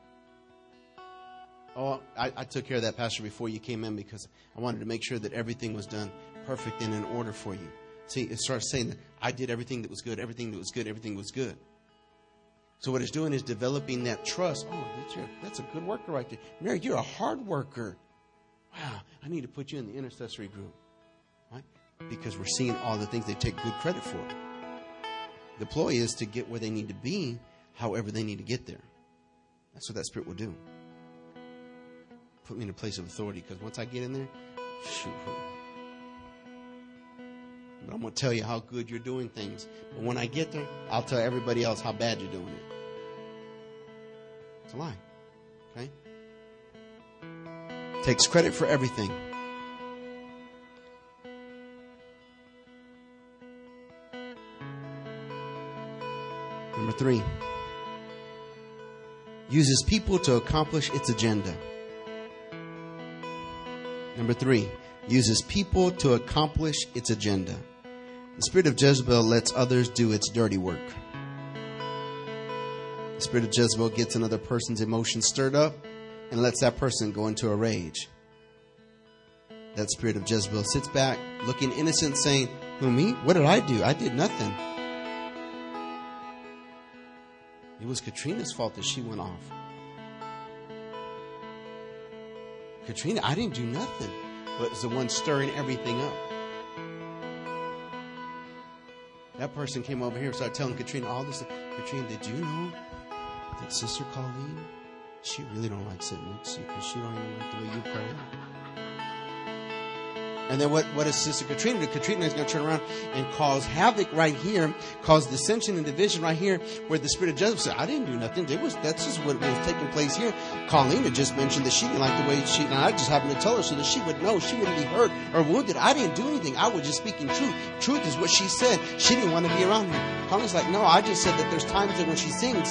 Oh, I, I took care of that, Pastor, before you came in because I wanted to make sure that everything was done perfect and in order for you. See, it starts saying that I did everything that was good, everything that was good, everything was good. So what it's doing is developing that trust. Oh, that's, your, that's a good worker right there. Mary, you're a hard worker. Wow, I need to put you in the intercessory group. Right? Because we're seeing all the things they take good credit for. The ploy is to get where they need to be, however they need to get there. That's what that spirit will do. Put me in a place of authority, because once I get in there, shoot. But I'm going to tell you how good you're doing things. But when I get there, I'll tell everybody else how bad you're doing it. It's a lie. Okay? Takes credit for everything. Number three. Uses people to accomplish its agenda. Number three. Uses people to accomplish its agenda. The spirit of Jezebel lets others do its dirty work. The spirit of Jezebel gets another person's emotions stirred up and lets that person go into a rage. That spirit of Jezebel sits back, looking innocent, saying, who, me? What did I do? I did nothing. It was Katrina's fault that she went off. Katrina, I didn't do nothing. But it's the one stirring everything up. That person came over here and started telling Katrina all this. Katrina, did you know that Sister Colleen, she really don't like sitting next to you because she don't even like the way you pray. And then what, what does Sister Katrina do? Katrina is going to turn around and cause havoc right here, cause dissension and division right here, where the spirit of Jezebel said, I didn't do nothing. It was, that's just what was taking place here. Colleen had just mentioned that she didn't like the way she, and I just happened to tell her so that she would know, she wouldn't be hurt or wounded. I didn't do anything. I was just speaking truth. Truth is what she said. She didn't want to be around here. Colleen's like, no, I just said that there's times that when she sings.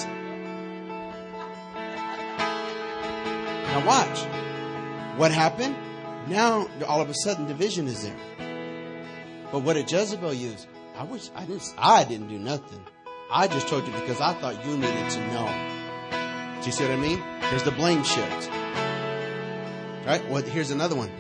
Now watch. What happened? Now, all of a sudden, division is there. But what did Jezebel use? I wish I didn't. I didn't do nothing. I just told you because I thought you needed to know. Do you see what I mean? Here's the blame shift. Right? Well, here's another one.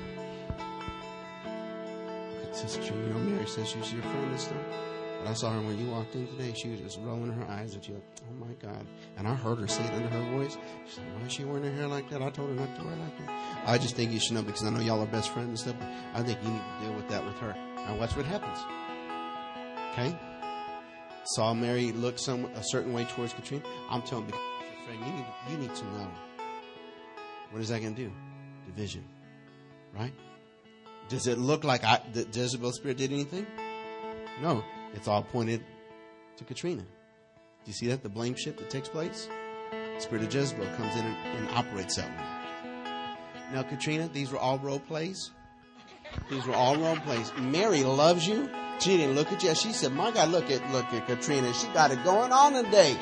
Sister, you know, Mary says she's your friend and stuff. But I saw her when you walked in today. She was just rolling her eyes at you. Like, oh my God. And I heard her say it under her voice. She's like, why is she wearing her hair like that? I told her not to wear it like that. I just think you should know because I know y'all are best friends and stuff. But I think you need to deal with that with her. Now watch what happens. Okay? Saw Mary look some a certain way towards Katrina. I'm telling you, because your friend, you need, you need to know. What is that going to do? Division. Right? Does it look like I, the Jezebel spirit did anything? No. It's all pointed to Katrina. Do you see that? The blame shift that takes place? The spirit of Jezebel comes in and, and operates that way. Now, Katrina, these were all role plays. These were all role plays. Mary loves you. She didn't look at you. She said, my God, look at, look at Katrina. She got it going on today.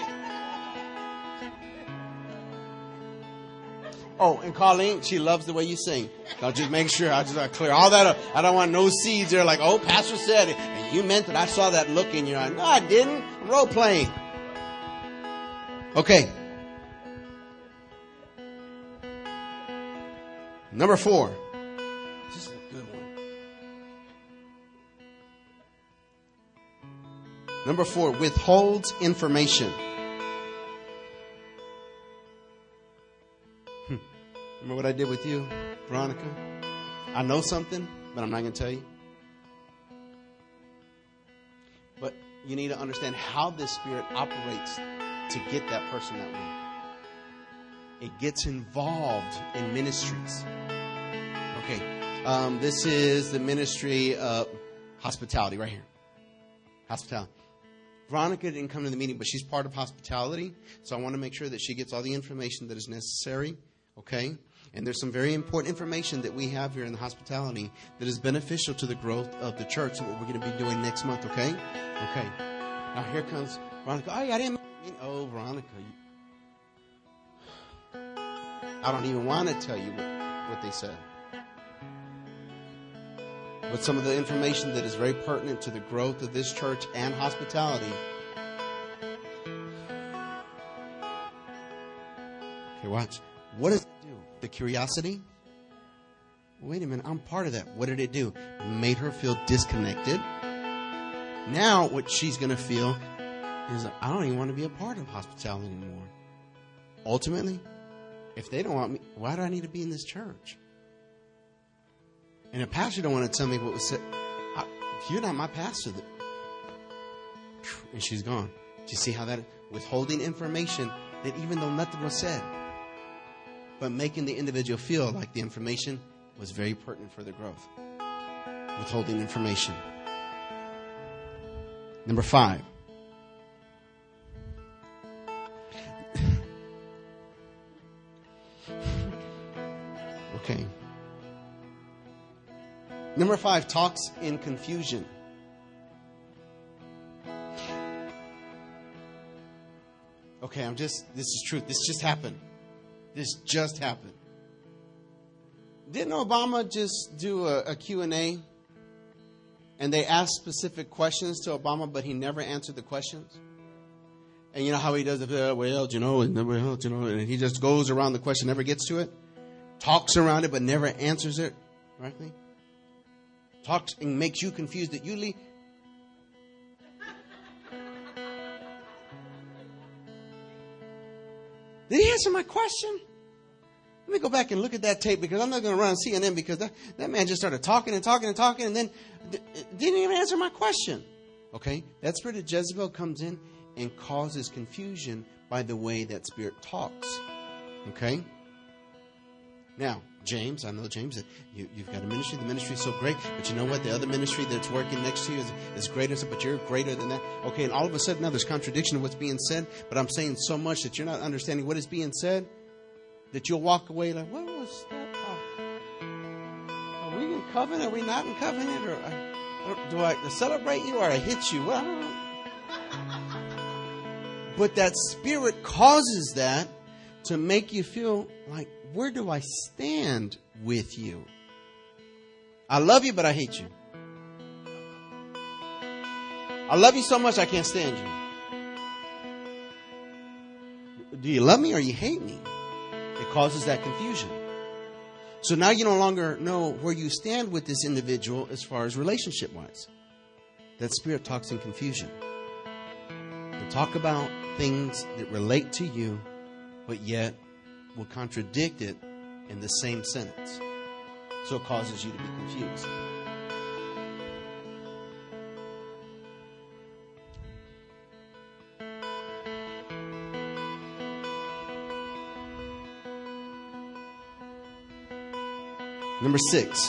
Oh, and Colleen, she loves the way you sing. I'll just make sure. I'll just I'll clear all that up. I don't want no seeds there like, oh, Pastor said it. And you meant it. I saw that look in your eye. No, I didn't. I'm role playing. Okay. Number four. This is a good one. Number four, withholds information. Remember what I did with you, Veronica? I know something, but I'm not going to tell you. But you need to understand how this spirit operates to get that person that way. It gets involved in ministries. Okay, um, this is the ministry of hospitality right here. Hospitality. Veronica didn't come to the meeting, but she's part of hospitality. So I want to make sure that she gets all the information that is necessary. Okay? And there's some very important information that we have here in the hospitality that is beneficial to the growth of the church and what we're going to be doing next month. Okay? Okay. Now here comes Veronica. Oh, yeah, I didn't. Oh, Veronica. I don't even want to tell you what, what they said. But some of the information that is very pertinent to the growth of this church and hospitality. Okay, watch. What does it do? The curiosity? Wait a minute, I'm part of that. What did it do? It made her feel disconnected. Now what she's going to feel is, I don't even want to be a part of hospitality anymore. Ultimately, if they don't want me, why do I need to be in this church? And a pastor don't want to tell me what was said. I, you're not my pastor. And she's gone. Do you see how that withholding information that even though nothing was said, but making the individual feel like the information was very pertinent for their growth. Withholding information. Number five. Okay. Number five, talks in confusion. Okay, I'm just, this is truth. This just happened. This just happened. Didn't Obama just do a, a Q and A? And they asked specific questions to Obama, but he never answered the questions? And you know how he does it? Uh, well, you know, and well, you know, and he just goes around the question, never gets to it. Talks around it, but never answers it correctly. Talks and makes you confused that you leave. Did he answer my question? Let me go back and look at that tape because I'm not going to run C N N because that, that man just started talking and talking and talking and then d- didn't even answer my question. Okay? That spirit of Jezebel comes in and causes confusion by the way that spirit talks. Okay? Now, James, I know James, you, you've got a ministry. The ministry is so great. But you know what? The other ministry that's working next to you is, is greater, but you're greater than that. Okay, and all of a sudden now there's contradiction of what's being said. But I'm saying so much that you're not understanding what is being said that you'll walk away like, what was that about? Are we in covenant? Are we not in covenant? Or I, do I celebrate you or I hit you? Well, I don't know. But that spirit causes that to make you feel like, where do I stand with you? I love you, but I hate you. I love you so much I can't stand you. Do you love me or you hate me? It causes that confusion. So now you no longer know where you stand with this individual as far as relationship-wise. That spirit talks in confusion. They talk about things that relate to you, but yet will contradict it in the same sentence. So it causes you to be confused. Number six.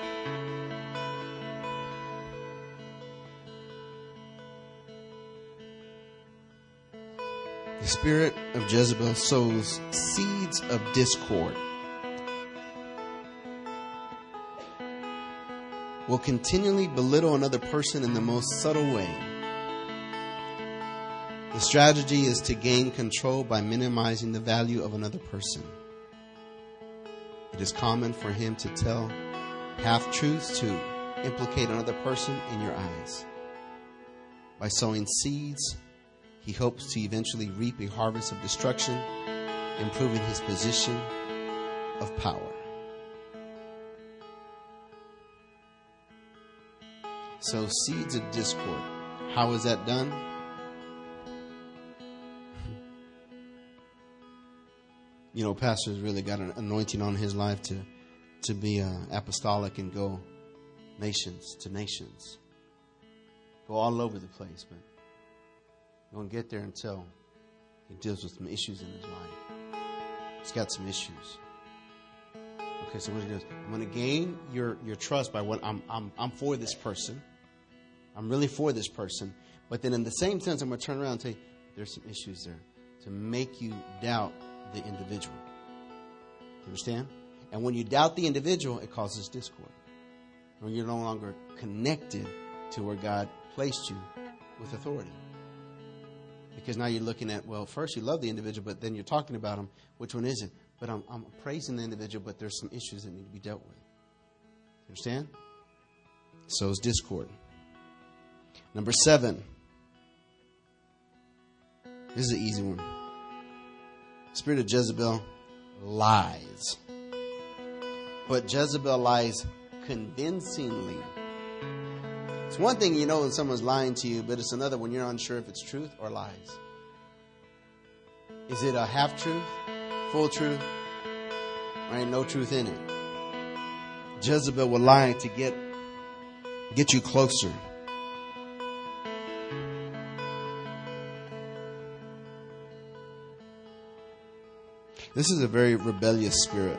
The spirit of Jezebel sows seeds of discord. Will continually belittle another person in the most subtle way. The strategy is to gain control by minimizing the value of another person. It is common for him to tell half-truths to implicate another person in your eyes. By sowing seeds, he hopes to eventually reap a harvest of destruction, improving his position of power. So seeds of discord. How is that done? You know, pastor's really got an anointing on his life to to be uh, apostolic and go nations to nations. Go all over the place, but you won't get there until he deals with some issues in his life. He's got some issues. Okay, so what he does, I'm going to gain your, your trust by what I'm, I'm, I'm for this person. I'm really for this person. But then in the same sense, I'm going to turn around and say, there's some issues there to make you doubt the individual. You understand? And when you doubt the individual, it causes discord. When you're no longer connected to where God placed you with authority. Because now you're looking at, well, first you love the individual, but then you're talking about him. Which one is it? But I'm, I'm praising the individual, but there's some issues that need to be dealt with. Understand? So it's discord. Number seven. This is an easy one. Spirit of Jezebel lies. But Jezebel lies convincingly. It's one thing you know when someone's lying to you, but it's another when you're unsure if it's truth or lies. Is it a half truth, full truth, or ain't no truth in it? Jezebel will lie to get, get you closer. This is a very rebellious spirit.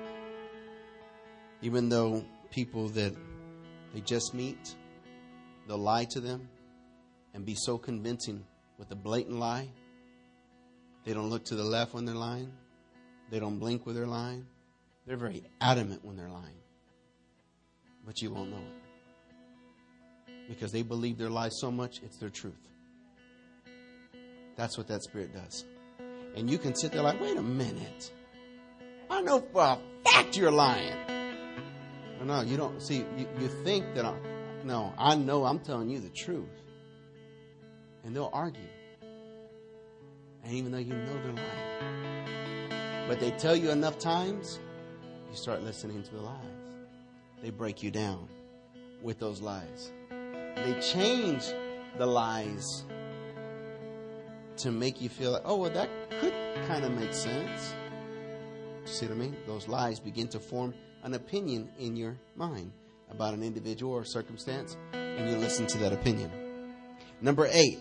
Even though people that they just meet, they'll lie to them and be so convincing with a blatant lie. They don't look to the left when they're lying. They don't blink when they're lying. They're very adamant when they're lying. But you won't know it. Because they believe their lie so much, it's their truth. That's what that spirit does. And you can sit there like, wait a minute. I know for a fact you're lying. No, no, you don't. See, you, you think that I'm... No, I know I'm telling you the truth. And they'll argue. And even though you know they're lying. But they tell you enough times, you start listening to the lies. They break you down with those lies. They change the lies to make you feel like, oh, well, that could kind of make sense. You see what I mean? Those lies begin to form an opinion in your mind about an individual or circumstance, and you listen to that opinion. Number eight.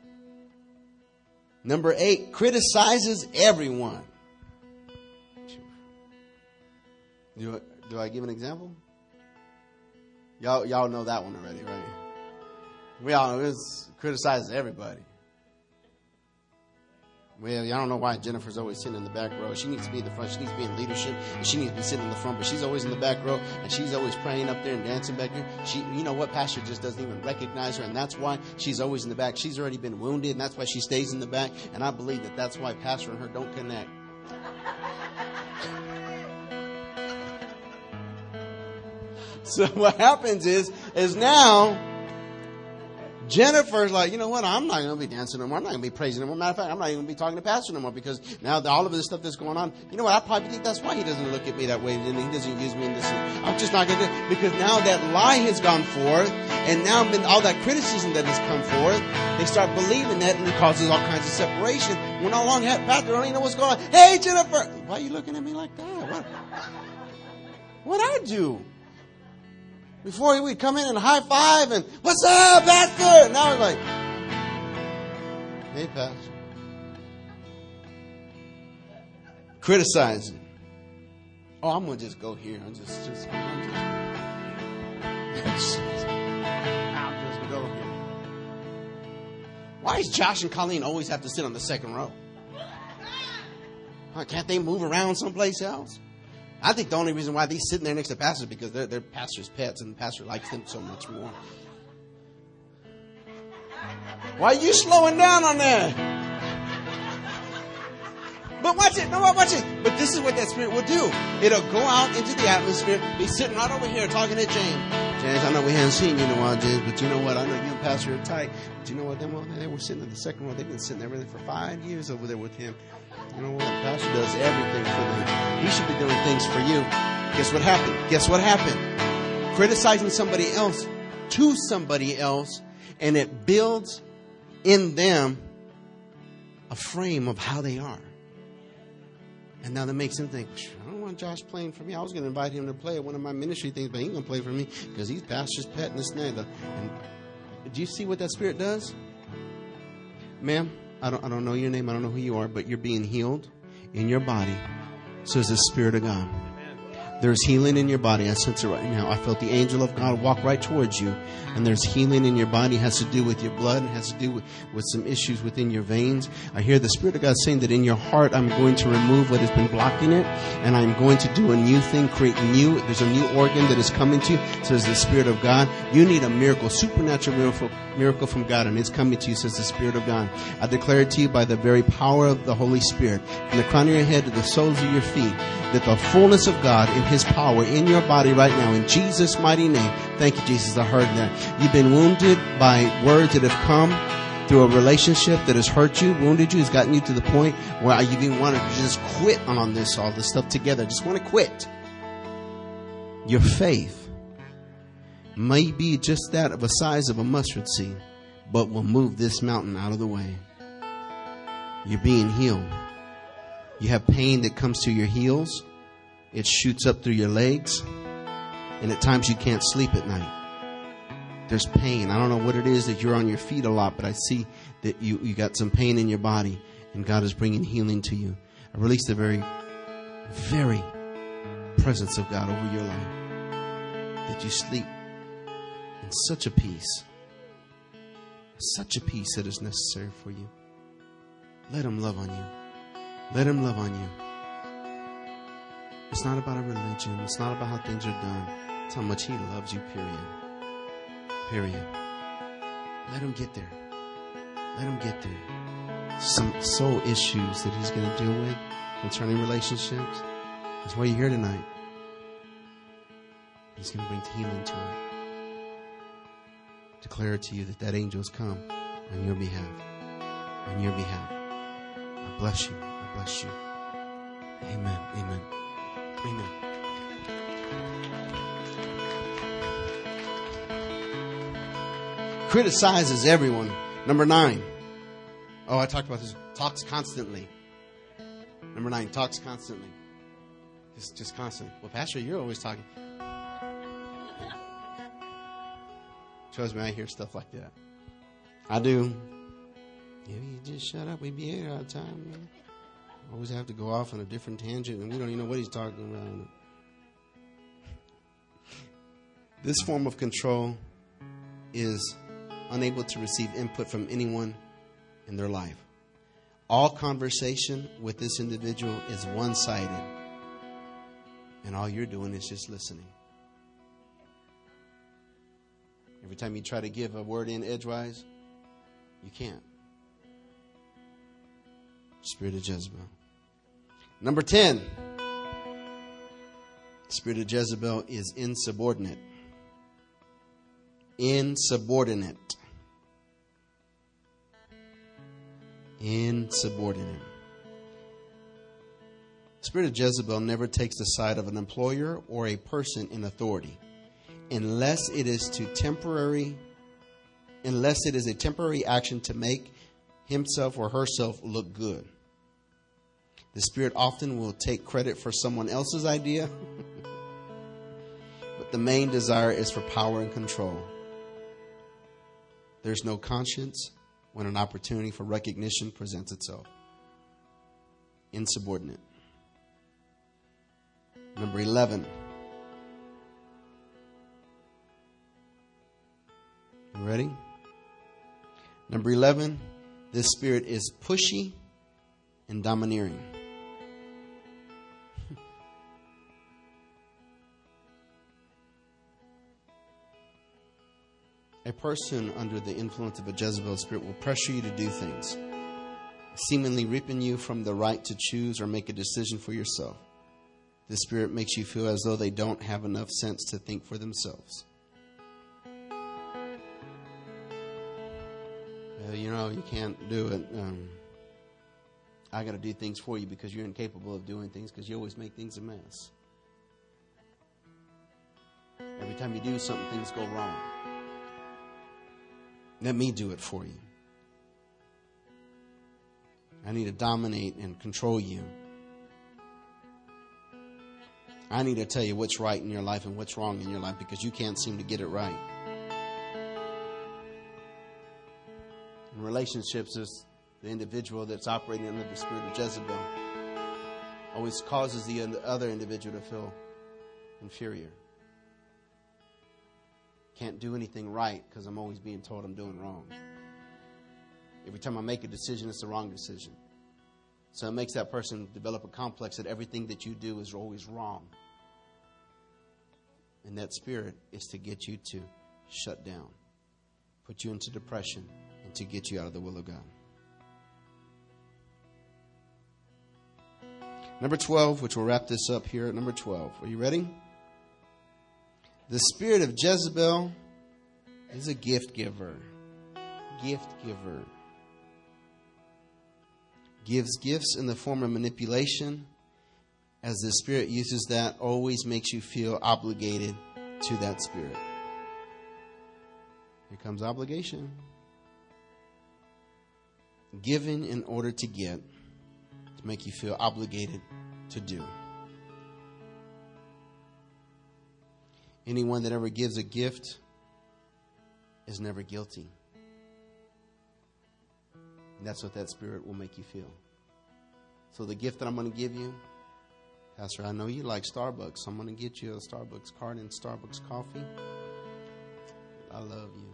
Number eight, criticizes everyone. Do, do I give an example? Y'all, y'all know that one already, right? We all know this criticizes everybody. Well, I don't know why Jennifer's always sitting in the back row. She needs to be in the front. She needs to be in leadership. And she needs to be sitting in the front. But she's always in the back row. And she's always praying up there and dancing back there. She, you know what? Pastor just doesn't even recognize her. And that's why she's always in the back. She's already been wounded. And that's why she stays in the back. And I believe that that's why Pastor and her don't connect. So what happens is, is now... Jennifer's like, you know what? I'm not going to be dancing no more. I'm not going to be praising no more. Matter of fact, I'm not even going to be talking to Pastor no more because now the, all of this stuff that's going on, you know what? I probably think that's why he doesn't look at me that way. And he doesn't use me in this. I'm just not going to do it because now that lie has gone forth and now been all that criticism that has come forth, they start believing that and it causes all kinds of separation. When all along, Pastor, I don't even know what's going on. Hey, Jennifer, why are you looking at me like that? What, what'd I do? Before we'd come in and high five and, what's up, Pastor? Now we're like, hey, Pastor. Criticizing. Oh, I'm going to just go here. I'm just, just, I'm just, I'll just go here. Why does Josh and Colleen always have to sit on the second row? Can't they move around someplace else? I think the only reason why they're sitting there next to pastors is because they're, they're pastor's pets and the pastor likes them so much more. Why are you slowing down on that? But watch it. No, watch it. But this is what that spirit will do. It'll go out into the atmosphere, be sitting right over here talking to James. James, I know we haven't seen you in a while, James, but you know what? I know you and Pastor are tight. But you know what? Them over there, they were sitting in the second row. They've been sitting there really for five years over there with him. You know what? Pastor does everything for them. He should be doing things for you. Guess what happened? Guess what happened? Criticizing somebody else to somebody else, and it builds in them a frame of how they are. And now that makes them think, I don't want want Josh playing for me. I was going to invite him to play at one of my ministry things, but he ain't going to play for me because he's pastor's pet and this and that. And do you see what that spirit does? Ma'am, I don't, I don't know your name. I don't know who you are, but you're being healed in your body. So is the Spirit of God. There's healing in your body. I sense it right now. I felt the angel of God walk right towards you. And there's healing in your body. It has to do with your blood. It has to do with, with some issues within your veins. I hear the Spirit of God saying that in your heart, I'm going to remove what has been blocking it. And I'm going to do a new thing, create new. There's a new organ that is coming to you. Says the Spirit of God. You need a miracle, supernatural miracle, miracle from God. And it's coming to you, says the Spirit of God. I declare it to you by the very power of the Holy Spirit. From the crown of your head to the soles of your feet. That the fullness of God in His power in your body right now, in Jesus' mighty name. Thank you, Jesus. I heard that. You've been wounded by words that have come through a relationship that has hurt you, wounded you, has gotten you to the point where you even want to just quit on this, all this stuff together. Just want to quit. Your faith may be just that of a size of a mustard seed, but will move this mountain out of the way. You're being healed. You have pain that comes to your heels. It shoots up through your legs. And at times you can't sleep at night. There's pain. I don't know what it is that you're on your feet a lot, but I see that you, you got some pain in your body. And God is bringing healing to you. I release the very, very presence of God over your life. That you sleep in such a peace. Such a peace that is necessary for you. Let Him love on you. Let Him love on you. It's not about a religion. It's not about how things are done. It's how much He loves you, period. Period. Let Him get there. Let Him get there. Some soul issues that He's going to deal with concerning relationships. That's why you're here tonight. He's going to bring healing to it. Declare to you that that angel has come on your behalf. On your behalf. I bless you. Bless you. Amen. Amen. Amen. Criticizes everyone. Number nine. Oh, I talked about this. Talks constantly. Number nine. Talks constantly. Just, just constantly. Well, Pastor, you're always talking. Trust me, I hear stuff like that. I do. If you just shut up, we'd be here all the time. Man. Always have to go off on a different tangent, and we don't even know what he's talking about. This form of control is unable to receive input from anyone in their life. All conversation with this individual is one-sided, and all you're doing is just listening. Every time you try to give a word in edgewise, you can't. Spirit of Jezebel. Number ten. Spirit of Jezebel is insubordinate. Insubordinate. Insubordinate. Spirit of Jezebel never takes the side of an employer or a person in authority, unless it is to temporary, unless it is a temporary action to make himself or herself look good. The spirit often will take credit for someone else's idea, but the main desire is for power and control. There's no conscience when an opportunity for recognition presents itself. Insubordinate. Number eleven. You ready? Number eleven. This spirit is pushy and domineering. A person under the influence of a Jezebel spirit will pressure you to do things, seemingly ripping you from the right to choose or make a decision for yourself. This spirit makes you feel as though they don't have enough sense to think for themselves. Well, you know, you can't do it. Um, I got to do things for you because you're incapable of doing things because you always make things a mess. Every time you do something, things go wrong. Let me do it for you. I need to dominate and control you. I need to tell you what's right in your life and what's wrong in your life because you can't seem to get it right. In relationships, there's the individual that's operating under the spirit of Jezebel always causes the other individual to feel inferior. Can't do anything right because I'm always being told I'm doing wrong. Every time I make a decision, it's the wrong decision. So it makes that person develop a complex that everything that you do is always wrong. And that spirit is to get you to shut down, put you into depression, and to get you out of the will of God. Number twelve, which will wrap this up here at number twelve. Are you ready? The spirit of Jezebel is a gift giver. Gift giver. Gives gifts in the form of manipulation, as the spirit uses that, always makes you feel obligated to that spirit. Here comes obligation. Given in order to get, to make you feel obligated to do. Anyone that ever gives a gift is never guilty. And that's what that spirit will make you feel. So the gift that I'm going to give you, Pastor, I know you like Starbucks, so I'm going to get you a Starbucks card and Starbucks coffee. I love you.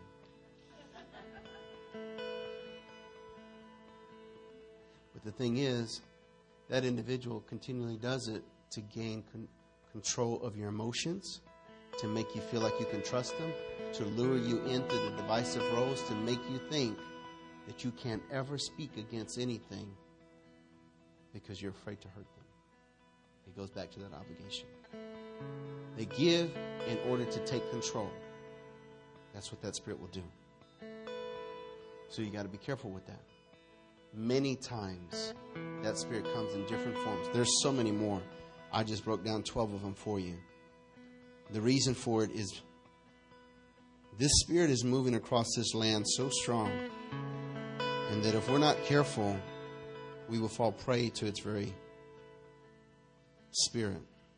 But the thing is, that individual continually does it to gain con- control of your emotions, to make you feel like you can trust them, to lure you into the divisive roles, to make you think that you can't ever speak against anything because you're afraid to hurt them. It goes back to that obligation. They give in order to take control. That's what that spirit will do. So you got to be careful with that. Many times that spirit comes in different forms. There's so many more. I just broke down twelve of them for you. The reason for it is this spirit is moving across this land so strong, and that if we're not careful, we will fall prey to its very spirit.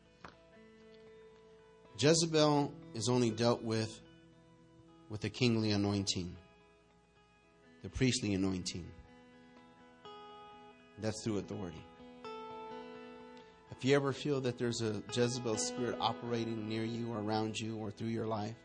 Jezebel is only dealt with with the kingly anointing, the priestly anointing. That's through authority. If you ever feel that there's a Jezebel spirit operating near you or around you or through your life,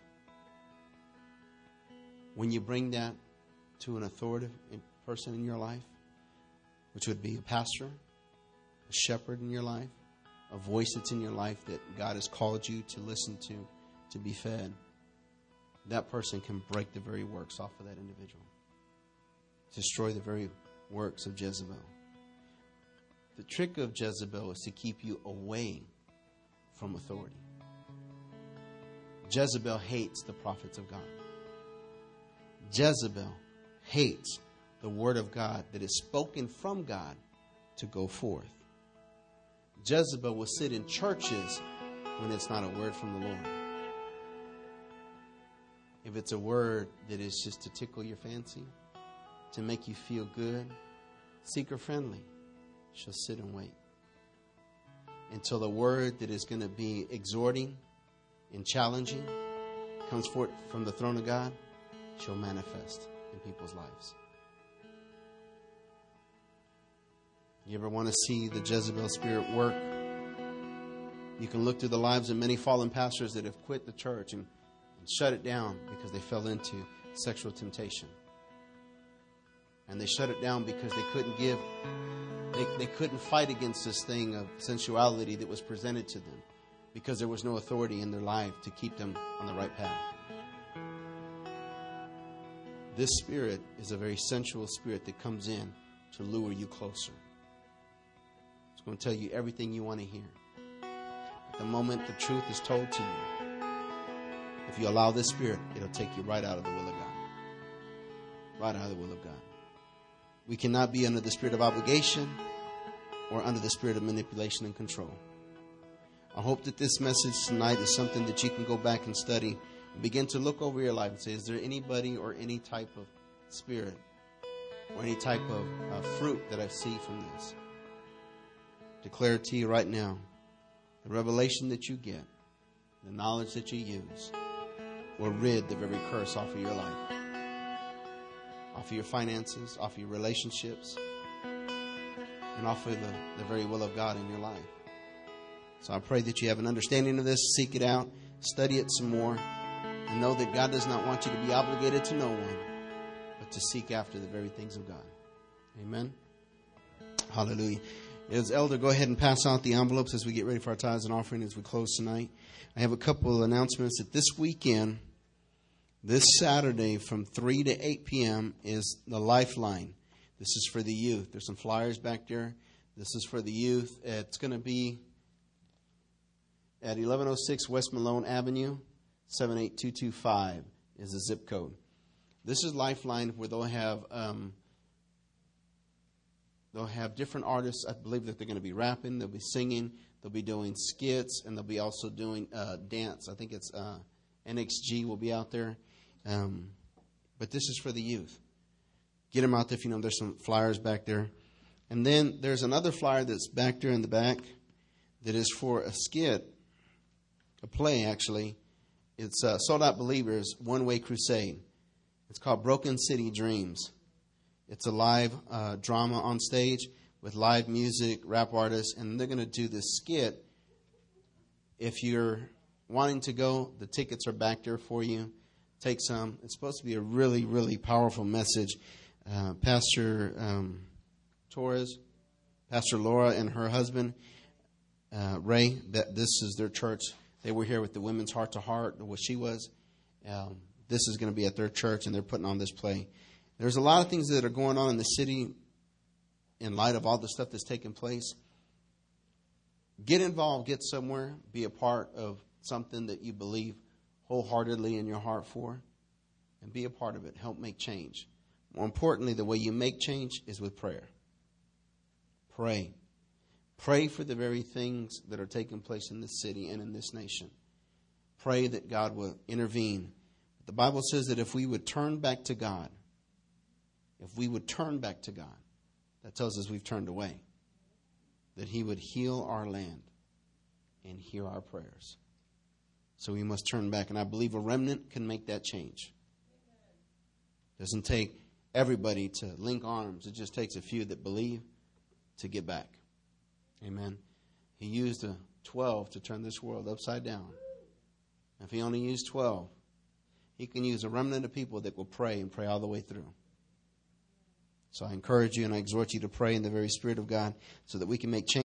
when you bring that to an authoritative person in your life, which would be a pastor, a shepherd in your life, a voice that's in your life that God has called you to listen to, to be fed, that person can break the very works off of that individual, destroy the very works of Jezebel. The trick of Jezebel is to keep you away from authority. Jezebel hates the prophets of God. Jezebel hates the word of God that is spoken from God to go forth. Jezebel will sit in churches when it's not a word from the Lord. If it's a word that is just to tickle your fancy, to make you feel good, seeker friendly, she'll sit and wait until the word that is going to be exhorting and challenging comes forth from the throne of God. She'll manifest in people's lives. You ever want to see the Jezebel spirit work? You can look through the lives of many fallen pastors that have quit the church and, and shut it down because they fell into sexual temptation. And they shut it down because they couldn't give, they, they couldn't fight against this thing of sensuality that was presented to them because there was no authority in their life to keep them on the right path. This spirit is a very sensual spirit that comes in to lure you closer. It's going to tell you everything you want to hear. At the moment the truth is told to you, if you allow this spirit, it'll take you right out of the will of God. Right out of the will of God. We cannot be under the spirit of obligation or under the spirit of manipulation and control. I hope that this message tonight is something that you can go back and study and begin to look over your life and say, is there anybody or any type of spirit or any type of uh, fruit that I see from this? Declare it to you right now the revelation that you get, the knowledge that you use, will rid the very curse off of your life, off of your finances, off of your relationships, and off of the, the very will of God in your life. So I pray that you have an understanding of this, seek it out, study it some more, and know that God does not want you to be obligated to no one, but to seek after the very things of God. Amen. Hallelujah. As Elder, go ahead and pass out the envelopes as we get ready for our tithes and offering as we close tonight. I have a couple of announcements that this weekend, this Saturday from three to eight p.m. is the Lifeline. This is for the youth. There's some flyers back there. This is for the youth. It's going to be at eleven oh six West Malone Avenue, seven eight two two five is the zip code. This is Lifeline, where they'll have um, they'll have different artists. I believe that they're going to be rapping, they'll be singing, they'll be doing skits, and they'll be also doing uh, dance. I think it's uh, N X G will be out there. Um, but this is for the youth. Get them out there if you know there's some flyers back there. And then there's another flyer that's back there in the back that is for a skit, a play actually. It's uh, Sold Out Believers One Way Crusade. It's called Broken City Dreams. It's a live uh, drama on stage with live music, rap artists, and they're going to do this skit. If you're wanting to go, the tickets are back there for you. Take some. It's supposed to be a really, really powerful message. Uh, Pastor um, Torres, Pastor Laura and her husband, uh, Ray, that this is their church. They were here with the Women's Heart to Heart, what she was. Um, this is going to be at their church, and they're putting on this play. There's a lot of things that are going on in the city in light of all the stuff that's taking place. Get involved, get somewhere, be a part of something that you believe wholeheartedly in your heart for, and be a part of it. Help make change. More importantly, the way you make change is with prayer. Pray. Pray for the very things that are taking place in this city and in this nation. Pray that God will intervene. The Bible says that if we would turn back to God, if we would turn back to God, that tells us we've turned away, that He would heal our land and hear our prayers. So we must turn back. And I believe a remnant can make that change. It doesn't take everybody to link arms. It just takes a few that believe to get back. Amen. He used the twelve to turn this world upside down. If He only used twelve, He can use a remnant of people that will pray and pray all the way through. So I encourage you and I exhort you to pray in the very Spirit of God so that we can make change.